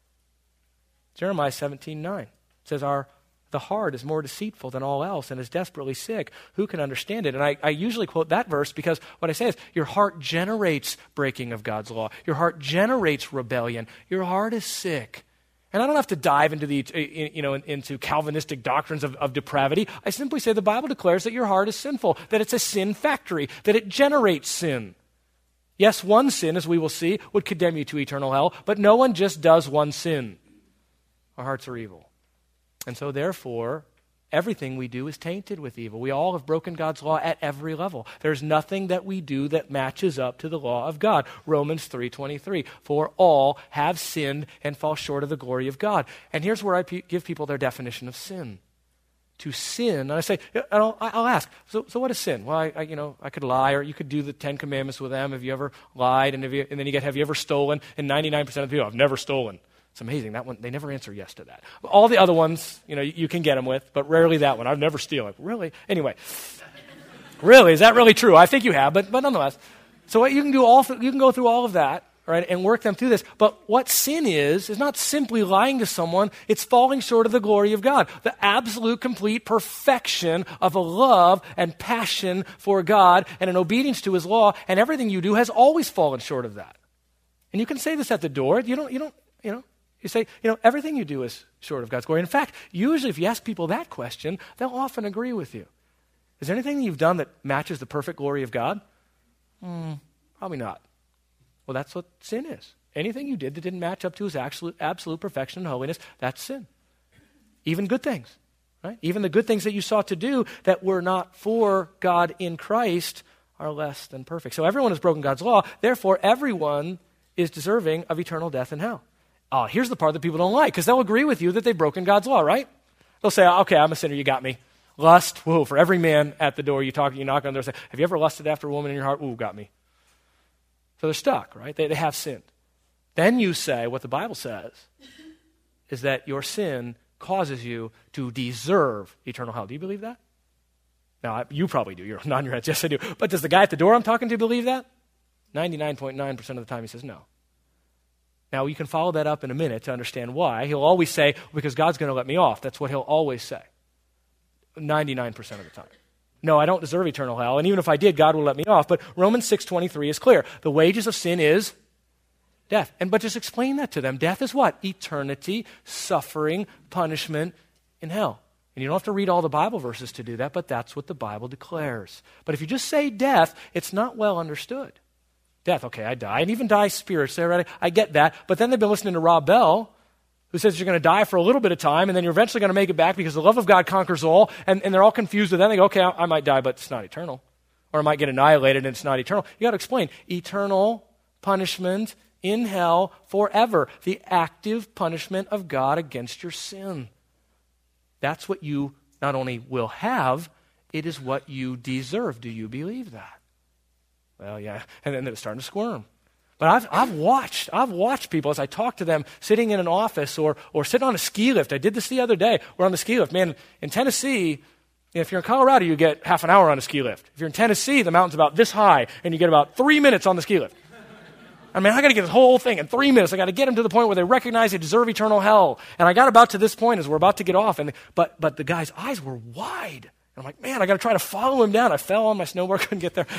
Jeremiah 17:9 says, the heart is more deceitful than all else and is desperately sick. Who can understand it? And I usually quote that verse because what I say is your heart generates breaking of God's law. Your heart generates rebellion. Your heart is sick. And I don't have to dive into into Calvinistic doctrines of depravity. I simply say the Bible declares that your heart is sinful, that it's a sin factory, that it generates sin. Yes, one sin, as we will see, would condemn you to eternal hell, but no one just does one sin. Our hearts are evil. And so therefore, everything we do is tainted with evil. We all have broken God's law at every level. There's nothing that we do that matches up to the law of God. Romans 3:23, for all have sinned and fall short of the glory of God. And here's where I give people their definition of sin. To sin, and I say, I'll ask, so what is sin? Well, I could lie, or you could do the 10 Commandments with them. Have you ever lied? And then you get, have you ever stolen? And 99% of the people, I've never stolen. It's amazing. That one, they never answer yes to that. All the other ones, you can get them with, but rarely that one. I've never stolen. Really? Anyway. Really? Is that really true? I think you have, but nonetheless. So what you can go through all of that, right, and work them through this. But what sin is not simply lying to someone. It's falling short of the glory of God. The absolute, complete perfection of a love and passion for God and an obedience to his law, and everything you do has always fallen short of that. And you can say this at the door. You say, everything you do is short of God's glory. In fact, usually if you ask people that question, they'll often agree with you. Is there anything you've done that matches the perfect glory of God? Probably not. Well, that's what sin is. Anything you did that didn't match up to his absolute perfection and holiness, that's sin. Even good things, right? Even the good things that you sought to do that were not for God in Christ are less than perfect. So everyone has broken God's law. Therefore, everyone is deserving of eternal death in hell. Oh, here's the part that people don't like, because they'll agree with you that they've broken God's law, right? They'll say, okay, I'm a sinner, you got me. Lust, whoa, for every man at the door you knock on the door, say, have you ever lusted after a woman in your heart? Ooh, got me. So they're stuck, right? They have sinned. Then you say, what the Bible says is that your sin causes you to deserve eternal hell. Do you believe that? Now, you probably do. You're nodding your head. Yes, I do. But does the guy at the door I'm talking to believe that? 99.9% of the time he says no. Now, you can follow that up in a minute to understand why. He'll always say, because God's going to let me off. That's what he'll always say. 99% of the time. No, I don't deserve eternal hell, and even if I did, God will let me off. But Romans 6:23 is clear. The wages of sin is death. But just explain that to them. Death is what? Eternity, suffering, punishment in hell. And you don't have to read all the Bible verses to do that, but that's what the Bible declares. But if you just say death, it's not well understood. Death, okay, I die, and even die spiritually, right? I get that. But then they've been listening to Rob Bell, who says you're going to die for a little bit of time, and then you're eventually going to make it back because the love of God conquers all, and they're all confused with that. They go, okay, I might die, but it's not eternal. Or I might get annihilated, and it's not eternal. You got to explain. Eternal punishment in hell forever. The active punishment of God against your sin. That's what you not only will have, it is what you deserve. Do you believe that? Well, yeah. And then they're starting to squirm. But I've watched people as I talk to them sitting in an office or sitting on a ski lift. I did this the other day. We're on the ski lift. Man, in Tennessee, if you're in Colorado, you get half an hour on a ski lift. If you're in Tennessee, the mountain's about this high, and you get about 3 minutes on the ski lift. I mean, I got to get this whole thing in 3 minutes. I got to get them to the point where they recognize they deserve eternal hell. And I got about to this point as we're about to get off, but the guy's eyes were wide. And I'm like, man, I got to try to follow him down. I fell on my snowboard, couldn't get there.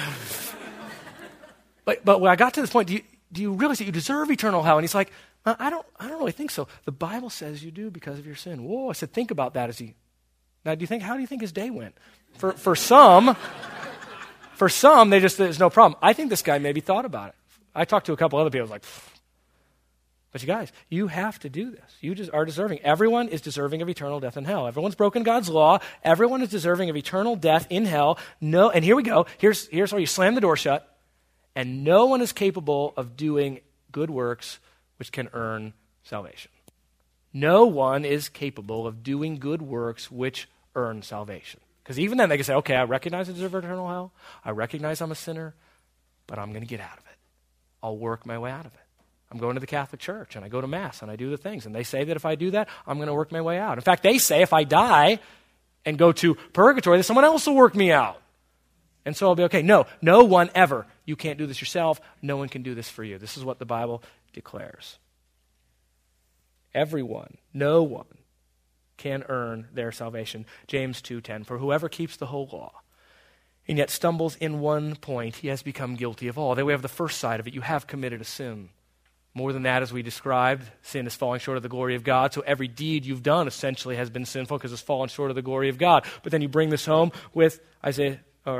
But when I got to this point, do you realize that you deserve eternal hell? And he's like, I don't really think so. The Bible says you do because of your sin. Whoa, I said, think about that as now how do you think his day went? For some, they just, there's no problem. I think this guy maybe thought about it. I talked to a couple other people, I was like, but you guys, you have to do this. You just are deserving. Everyone is deserving of eternal death in hell. Everyone's broken God's law. Everyone is deserving of eternal death in hell. No, and here we go. Here's where you slam the door shut. And no one is capable of doing good works which can earn salvation. No one is capable of doing good works which earn salvation. Because even then they can say, okay, I recognize I deserve eternal hell. I recognize I'm a sinner, but I'm going to get out of it. I'll work my way out of it. I'm going to the Catholic Church, and I go to Mass, and I do the things. And they say that if I do that, I'm going to work my way out. In fact, they say if I die and go to purgatory, that someone else will work me out. And so I'll be okay. No one ever. You can't do this yourself. No one can do this for you. This is what the Bible declares. Everyone, no one can earn their salvation. James 2:10, for whoever keeps the whole law and yet stumbles in one point, he has become guilty of all. There we have the first side of it. You have committed a sin. More than that, as we described, sin is falling short of the glory of God. So every deed you've done essentially has been sinful because it's fallen short of the glory of God. But then you bring this home with Isaiah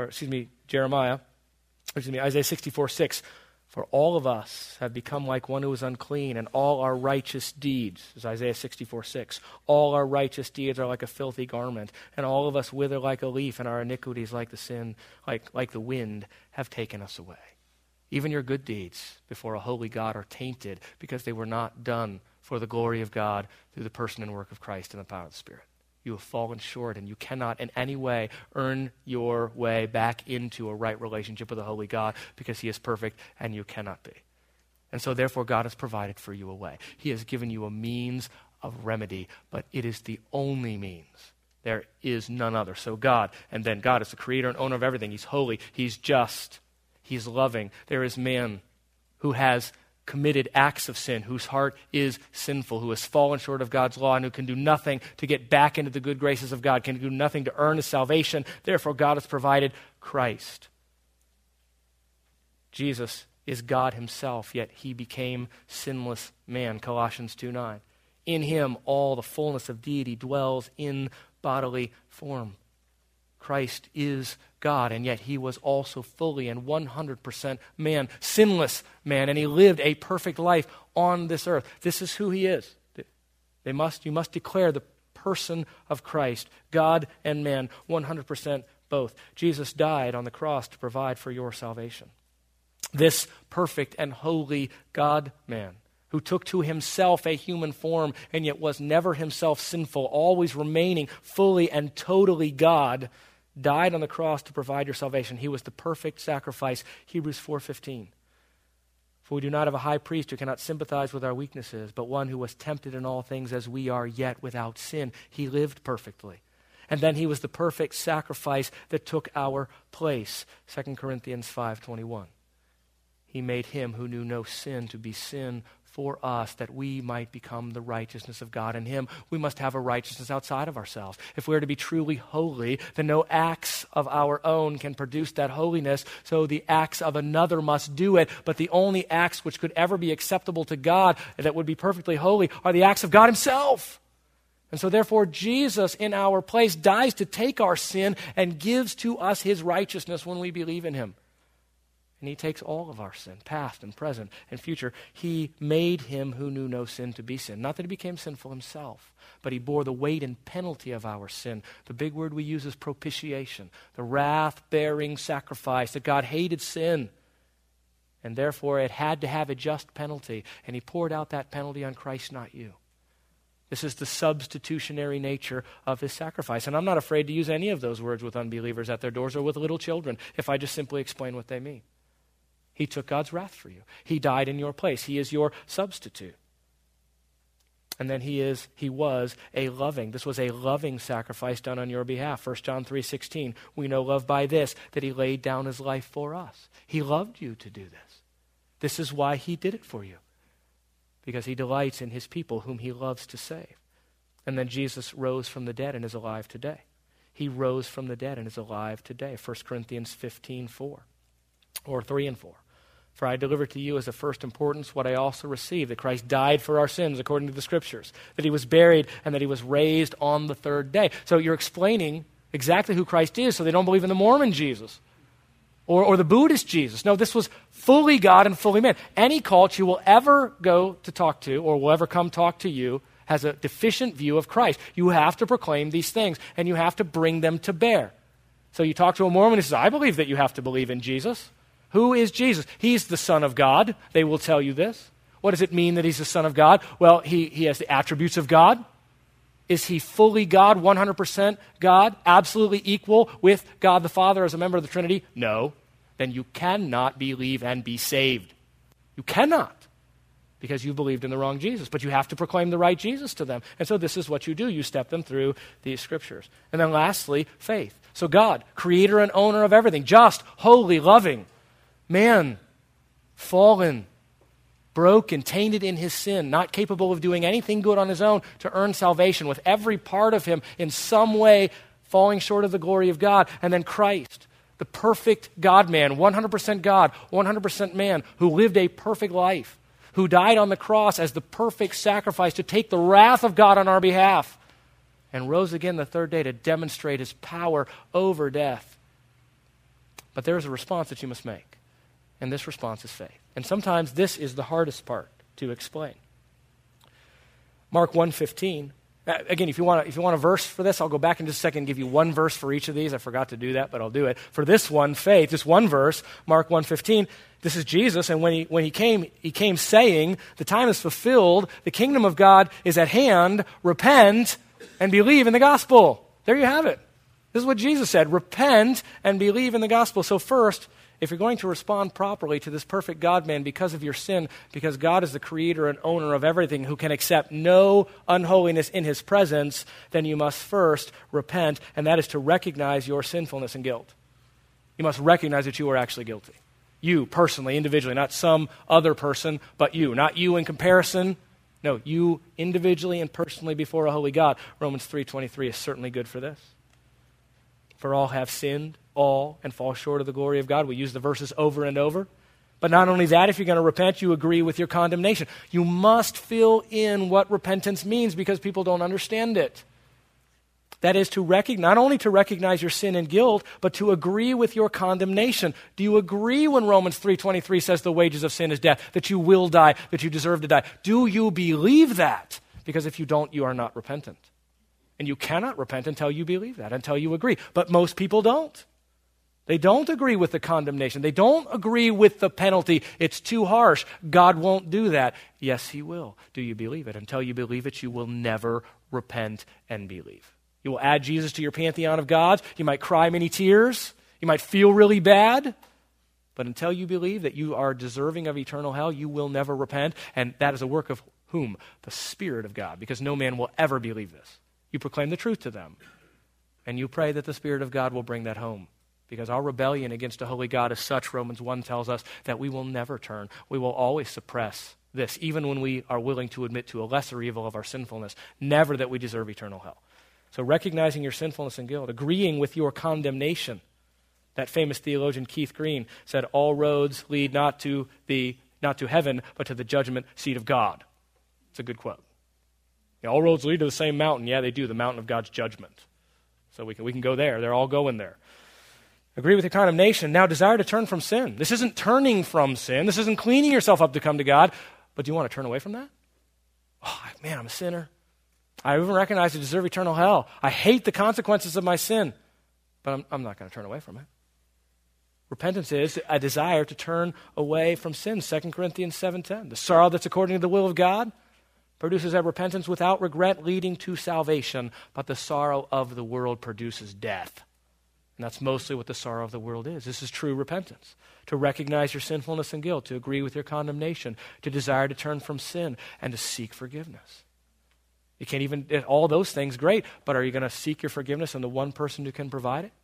64:6. For all of us have become like one who is unclean, and all our righteous deeds, is Isaiah 64:6. All our righteous deeds are like a filthy garment, and all of us wither like a leaf, and our iniquities like the sin, like the wind, have taken us away. Even your good deeds before a holy God are tainted because they were not done for the glory of God through the person and work of Christ and the power of the Spirit. You have fallen short, and you cannot in any way earn your way back into a right relationship with a holy God because he is perfect and you cannot be. And so therefore God has provided for you a way. He has given you a means of remedy, but it is the only means. There is none other. So God, and then God is the creator and owner of everything. He's holy. He's just. He's loving. There is man who has committed acts of sin, whose heart is sinful, who has fallen short of God's law, and who can do nothing to get back into the good graces of God, can do nothing to earn his salvation. Therefore, God has provided Christ. Jesus is God himself, yet he became sinless man, Colossians 2:9. In him, all the fullness of deity dwells in bodily form. Christ is God, and yet he was also fully and 100% man, sinless man, and he lived a perfect life on this earth. This is who he is. You must declare the person of Christ, God and man, 100% both. Jesus died on the cross to provide for your salvation. This perfect and holy God-man, who took to himself a human form and yet was never himself sinful, always remaining fully and totally God, died on the cross to provide your salvation. He was the perfect sacrifice. Hebrews 4:15. For we do not have a high priest who cannot sympathize with our weaknesses, but one who was tempted in all things as we are, yet without sin. He lived perfectly. And then he was the perfect sacrifice that took our place. 2 Corinthians 5:21. He made him who knew no sin to be sin for us, that we might become the righteousness of God in him. We must have a righteousness outside of ourselves. If we are to be truly holy, then no acts of our own can produce that holiness, so the acts of another must do it. But the only acts which could ever be acceptable to God, that would be perfectly holy, are the acts of God himself. And so therefore Jesus in our place dies to take our sin and gives to us his righteousness when we believe in him. And he takes all of our sin, past and present and future. He made him who knew no sin to be sin. Not that he became sinful himself, but he bore the weight and penalty of our sin. The big word we use is propitiation, the wrath-bearing sacrifice, that God hated sin. And therefore it had to have a just penalty. And he poured out that penalty on Christ, not you. This is the substitutionary nature of his sacrifice. And I'm not afraid to use any of those words with unbelievers at their doors or with little children if I just simply explain what they mean. He took God's wrath for you. He died in your place. He is your substitute. And then he was a loving sacrifice done on your behalf. 1 John 3:16, we know love by this, that he laid down his life for us. He loved you to do this. This is why he did it for you, because he delights in his people whom he loves to save. And then Jesus rose from the dead and is alive today. He rose from the dead and is alive today. 1 Corinthians 15:4, or 3 and 4. For I delivered to you as of first importance what I also received, that Christ died for our sins according to the Scriptures, that he was buried, and that he was raised on the third day. So you're explaining exactly who Christ is, so they don't believe in the Mormon Jesus or the Buddhist Jesus. No, this was fully God and fully man. Any cult you will ever go to talk to or will ever come talk to you has a deficient view of Christ. You have to proclaim these things, and you have to bring them to bear. So you talk to a Mormon who says, I believe that you have to believe in Jesus. Who is Jesus? He's the Son of God. They will tell you this. What does it mean that he's the Son of God? Well, he has the attributes of God. Is he fully God, 100% God, absolutely equal with God the Father as a member of the Trinity? No. Then you cannot believe and be saved. You cannot. because you believed in the wrong Jesus. But you have to proclaim the right Jesus to them. And so this is what you do. You step them through these scriptures. And then lastly, faith. So God, creator and owner of everything, just, holy, loving, man, fallen, broken, tainted in his sin, not capable of doing anything good on his own to earn salvation, with every part of him in some way falling short of the glory of God. And then Christ, the perfect God-man, 100% God, 100% man, who lived a perfect life, who died on the cross as the perfect sacrifice to take the wrath of God on our behalf, and rose again the third day to demonstrate his power over death. But there is a response that you must make, and this response is faith. And sometimes this is the hardest part to explain. Mark 1:15. Again, if you want a verse for this, I'll go back in just a second and give you one verse for each of these. I forgot to do that, but I'll do it. For this one, faith, just one verse, Mark 1:15. This is Jesus, and when he came saying, the time is fulfilled, the kingdom of God is at hand, repent and believe in the gospel. There you have it. This is what Jesus said, repent and believe in the gospel. So first, if you're going to respond properly to this perfect God-man because of your sin, because God is the creator and owner of everything who can accept no unholiness in his presence, then you must first repent, and that is to recognize your sinfulness and guilt. You must recognize that you are actually guilty. You personally, individually, not some other person, but you. Not you in comparison. No, you individually and personally before a holy God. Romans 3:23 is certainly good for this. For all have sinned, all, and fall short of the glory of God. We use the verses over and over. But not only that, if you're going to repent, you agree with your condemnation. You must fill in what repentance means because people don't understand it. That is to recognize, not only to recognize your sin and guilt, but to agree with your condemnation. Do you agree when Romans 3:23 says the wages of sin is death, that you will die, that you deserve to die? Do you believe that? Because if you don't, you are not repentant. And you cannot repent until you believe that, until you agree. But most people don't. They don't agree with the condemnation. They don't agree with the penalty. It's too harsh. God won't do that. Yes, he will. Do you believe it? Until you believe it, you will never repent and believe. You will add Jesus to your pantheon of gods. You might cry many tears. You might feel really bad. But until you believe that you are deserving of eternal hell, you will never repent. And that is a work of whom? The Spirit of God. Because no man will ever believe this. You proclaim the truth to them. And you pray that the Spirit of God will bring that home. Because our rebellion against a holy God is such, Romans 1 tells us, that we will never turn. We will always suppress this, even when we are willing to admit to a lesser evil of our sinfulness. Never that we deserve eternal hell. So recognizing your sinfulness and guilt, agreeing with your condemnation. That famous theologian Keith Green said, all roads lead not to heaven, but to the judgment seat of God. It's a good quote. You know, all roads lead to the same mountain. Yeah, they do, the mountain of God's judgment. So we can go there. They're all going there. Agree with your condemnation. Now desire to turn from sin. This isn't turning from sin. This isn't cleaning yourself up to come to God. But do you want to turn away from that? Oh, man, I'm a sinner. I even recognize I deserve eternal hell. I hate the consequences of my sin. But I'm not going to turn away from it. Repentance is a desire to turn away from sin. 2 Corinthians 7:10. The sorrow that's according to the will of God produces a repentance without regret leading to salvation. But the sorrow of the world produces death. And that's mostly what the sorrow of the world is. This is true repentance. To recognize your sinfulness and guilt, to agree with your condemnation, to desire to turn from sin, and to seek forgiveness. You can't even, all those things, great, but are you going to seek your forgiveness in the one person who can provide it?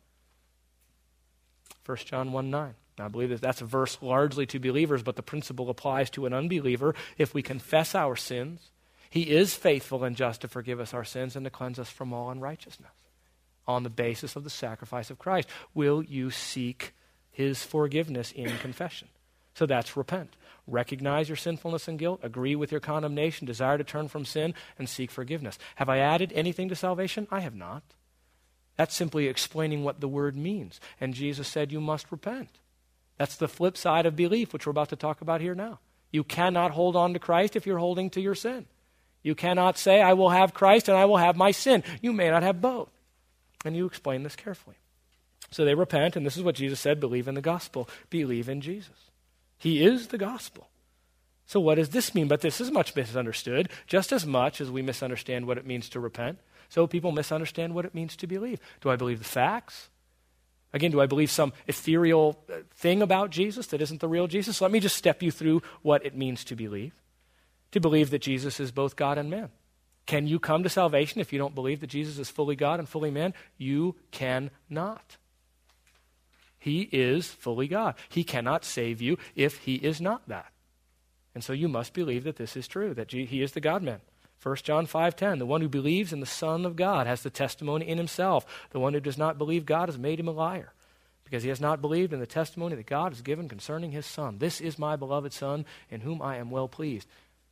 1 John 1:9. Now, I believe that that's a verse largely to believers, but the principle applies to an unbeliever. If we confess our sins, he is faithful and just to forgive us our sins and to cleanse us from all unrighteousness. On the basis of the sacrifice of Christ, will you seek his forgiveness in confession? So that's repent. Recognize your sinfulness and guilt, agree with your condemnation, desire to turn from sin, and seek forgiveness. Have I added anything to salvation? I have not. That's simply explaining what the word means. And Jesus said you must repent. That's the flip side of belief, which we're about to talk about here now. You cannot hold on to Christ if you're holding to your sin. You cannot say, I will have Christ and I will have my sin. You may not have both. And you explain this carefully. So they repent, and this is what Jesus said, believe in the gospel. Believe in Jesus. He is the gospel. So what does this mean? But this is much misunderstood, just as much as we misunderstand what it means to repent. So people misunderstand what it means to believe. Do I believe the facts? Again, do I believe some ethereal thing about Jesus that isn't the real Jesus? Let me just step you through what it means to believe. to believe that Jesus is both God and man. Can you come to salvation if you don't believe that Jesus is fully God and fully man? You cannot. He is fully God. He cannot save you if he is not that. And so you must believe that this is true, that he is the God-man. 1 John 5:10, the one who believes in the Son of God has the testimony in himself. The one who does not believe God has made him a liar, because he has not believed in the testimony that God has given concerning his Son. This is my beloved Son, in whom I am well pleased.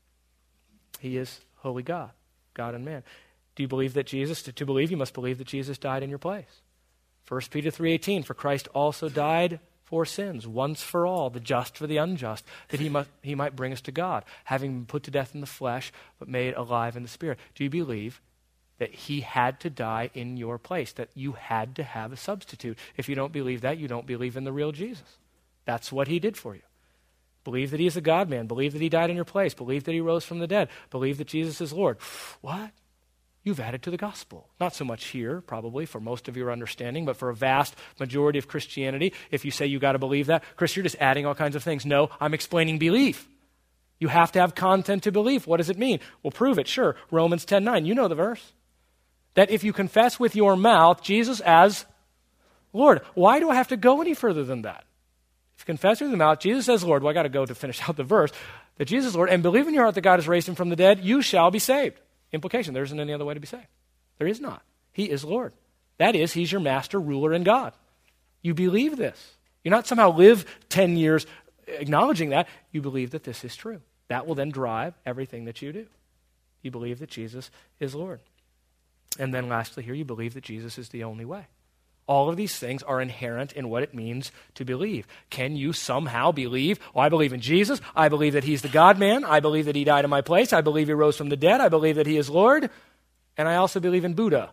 He is holy God, God and man. Do you believe that Jesus, to believe, you must believe that Jesus died in your place. 1 Peter 3:18, for Christ also died for sins, once for all, the just for the unjust, that he might bring us to God, having been put to death in the flesh, but made alive in the Spirit. Do you believe that he had to die in your place, that you had to have a substitute? If you don't believe that, you don't believe in the real Jesus. That's what he did for you. Believe that he is a God-man. Believe that he died in your place. Believe that he rose from the dead. Believe that Jesus is Lord. What? You've added to the gospel. Not so much here, probably, for most of your understanding, but for a vast majority of Christianity, if you say you got to believe that, Chris, you're just adding all kinds of things. No, I'm explaining belief. You have to have content to believe. What does it mean? Well, prove it, sure. Romans 10:9, you know the verse. That if you confess with your mouth Jesus as Lord. Why do I have to go any further than that? If you confess with your mouth Jesus as Lord, well, I got to go to finish out the verse, that Jesus is Lord, and believe in your heart that God has raised him from the dead, you shall be saved. Implication, there isn't any other way to be saved. There is not. He is Lord. That is, he's your master, ruler, and God. You believe this. You not somehow live 10 years acknowledging that. You believe that this is true. That will then drive everything that you do. You believe that Jesus is Lord. And then lastly here, you believe that Jesus is the only way. All of these things are inherent in what it means to believe. Can you somehow believe, I believe in Jesus, I believe that he's the God-man, I believe that he died in my place, I believe he rose from the dead, I believe that he is Lord, and I also believe in Buddha.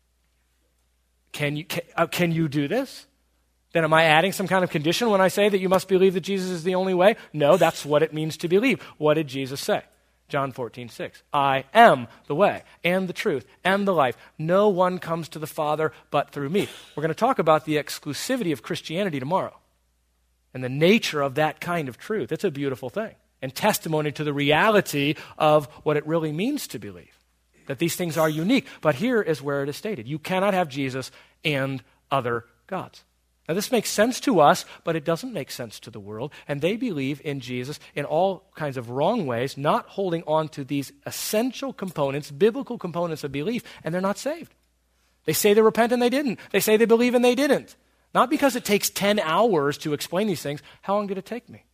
Can you do this? Then am I adding some kind of condition when I say that you must believe that Jesus is the only way? No, that's what it means to believe. What did Jesus say? John 14:6. I am the way and the truth and the life. No one comes to the Father but through me. We're going to talk about the exclusivity of Christianity tomorrow and the nature of that kind of truth. It's a beautiful thing and testimony to the reality of what it really means to believe, that these things are unique. But here is where it is stated. You cannot have Jesus and other gods. Now, this makes sense to us, but it doesn't make sense to the world. And they believe in Jesus in all kinds of wrong ways, not holding on to these essential components, biblical components of belief, and they're not saved. They say they repent and they didn't. They say they believe and they didn't. Not because it takes 10 hours to explain these things. How long did it take me?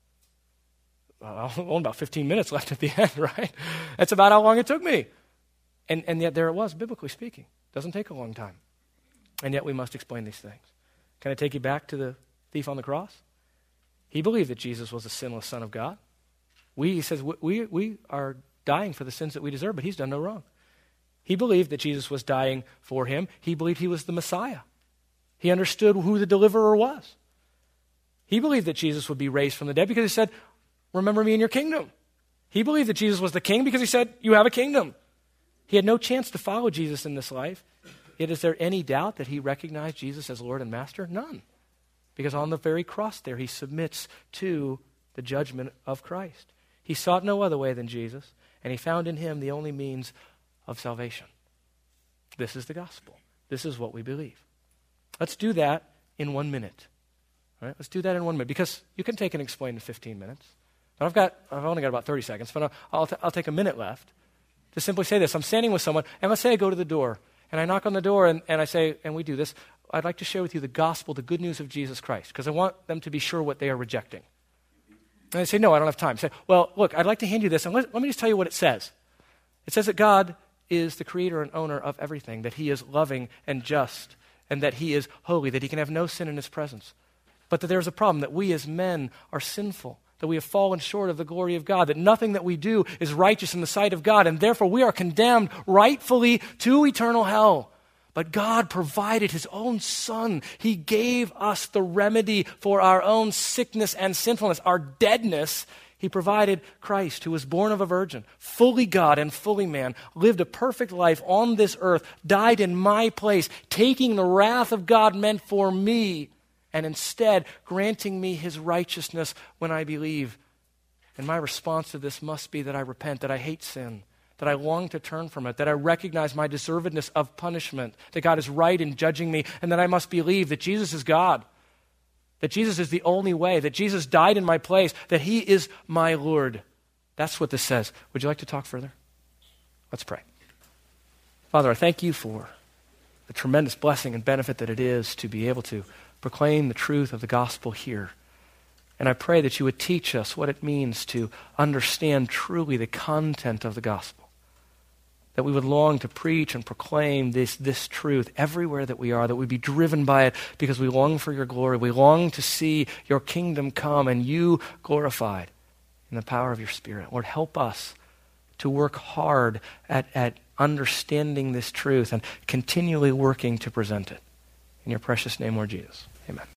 Well, only about 15 minutes left at the end, right? That's about how long it took me. And yet there it was, biblically speaking. Doesn't take a long time. And yet we must explain these things. Can I take you back to the thief on the cross? He believed that Jesus was the sinless Son of God. He says, we are dying for the sins that we deserve, but he's done no wrong. He believed that Jesus was dying for him. He believed he was the Messiah. He understood who the deliverer was. He believed that Jesus would be raised from the dead because he said, remember me in your kingdom. He believed that Jesus was the king because he said, you have a kingdom. He had no chance to follow Jesus in this life. Yet is there any doubt that he recognized Jesus as Lord and Master? None. Because on the very cross there, he submits to the judgment of Christ. He sought no other way than Jesus, and he found in him the only means of salvation. This is the gospel. This is what we believe. Let's do that in 1 minute. All right? Let's do that in 1 minute, because you can take and explain in 15 minutes. But I've only got about 30 seconds, but I'll take a minute left to simply say this. I'm standing with someone, and let's say I go to the door, and I knock on the door, and I say, and we do this, I'd like to share with you the gospel, the good news of Jesus Christ, because I want them to be sure what they are rejecting. And they say, no, I don't have time. I say, well, look, I'd like to hand you this, and let me just tell you what it says. It says that God is the creator and owner of everything, that he is loving and just, and that he is holy, that he can have no sin in his presence. But that there's a problem, that we as men are sinful, that we have fallen short of the glory of God, that nothing that we do is righteous in the sight of God, and therefore we are condemned rightfully to eternal hell. But God provided his own Son. He gave us the remedy for our own sickness and sinfulness, our deadness. He provided Christ, who was born of a virgin, fully God and fully man, lived a perfect life on this earth, died in my place, taking the wrath of God meant for me, and instead granting me his righteousness when I believe And my response to this must be that I repent, that I hate sin, that I long to turn from it, that I recognize my deservedness of punishment, that God is right in judging me, and that I must believe that Jesus is God, that Jesus is the only way, that Jesus died in my place, that he is my Lord. That's what this says. Would you like to talk further? Let's pray. Father, I thank you for the tremendous blessing and benefit that it is to be able to proclaim the truth of the gospel here. And I pray that you would teach us what it means to understand truly the content of the gospel, that we would long to preach and proclaim this truth everywhere that we are, that we'd be driven by it because we long for your glory. We long to see your kingdom come and you glorified in the power of your Spirit. Lord, help us to work hard at understanding this truth and continually working to present it. In your precious name, Lord Jesus. Amen.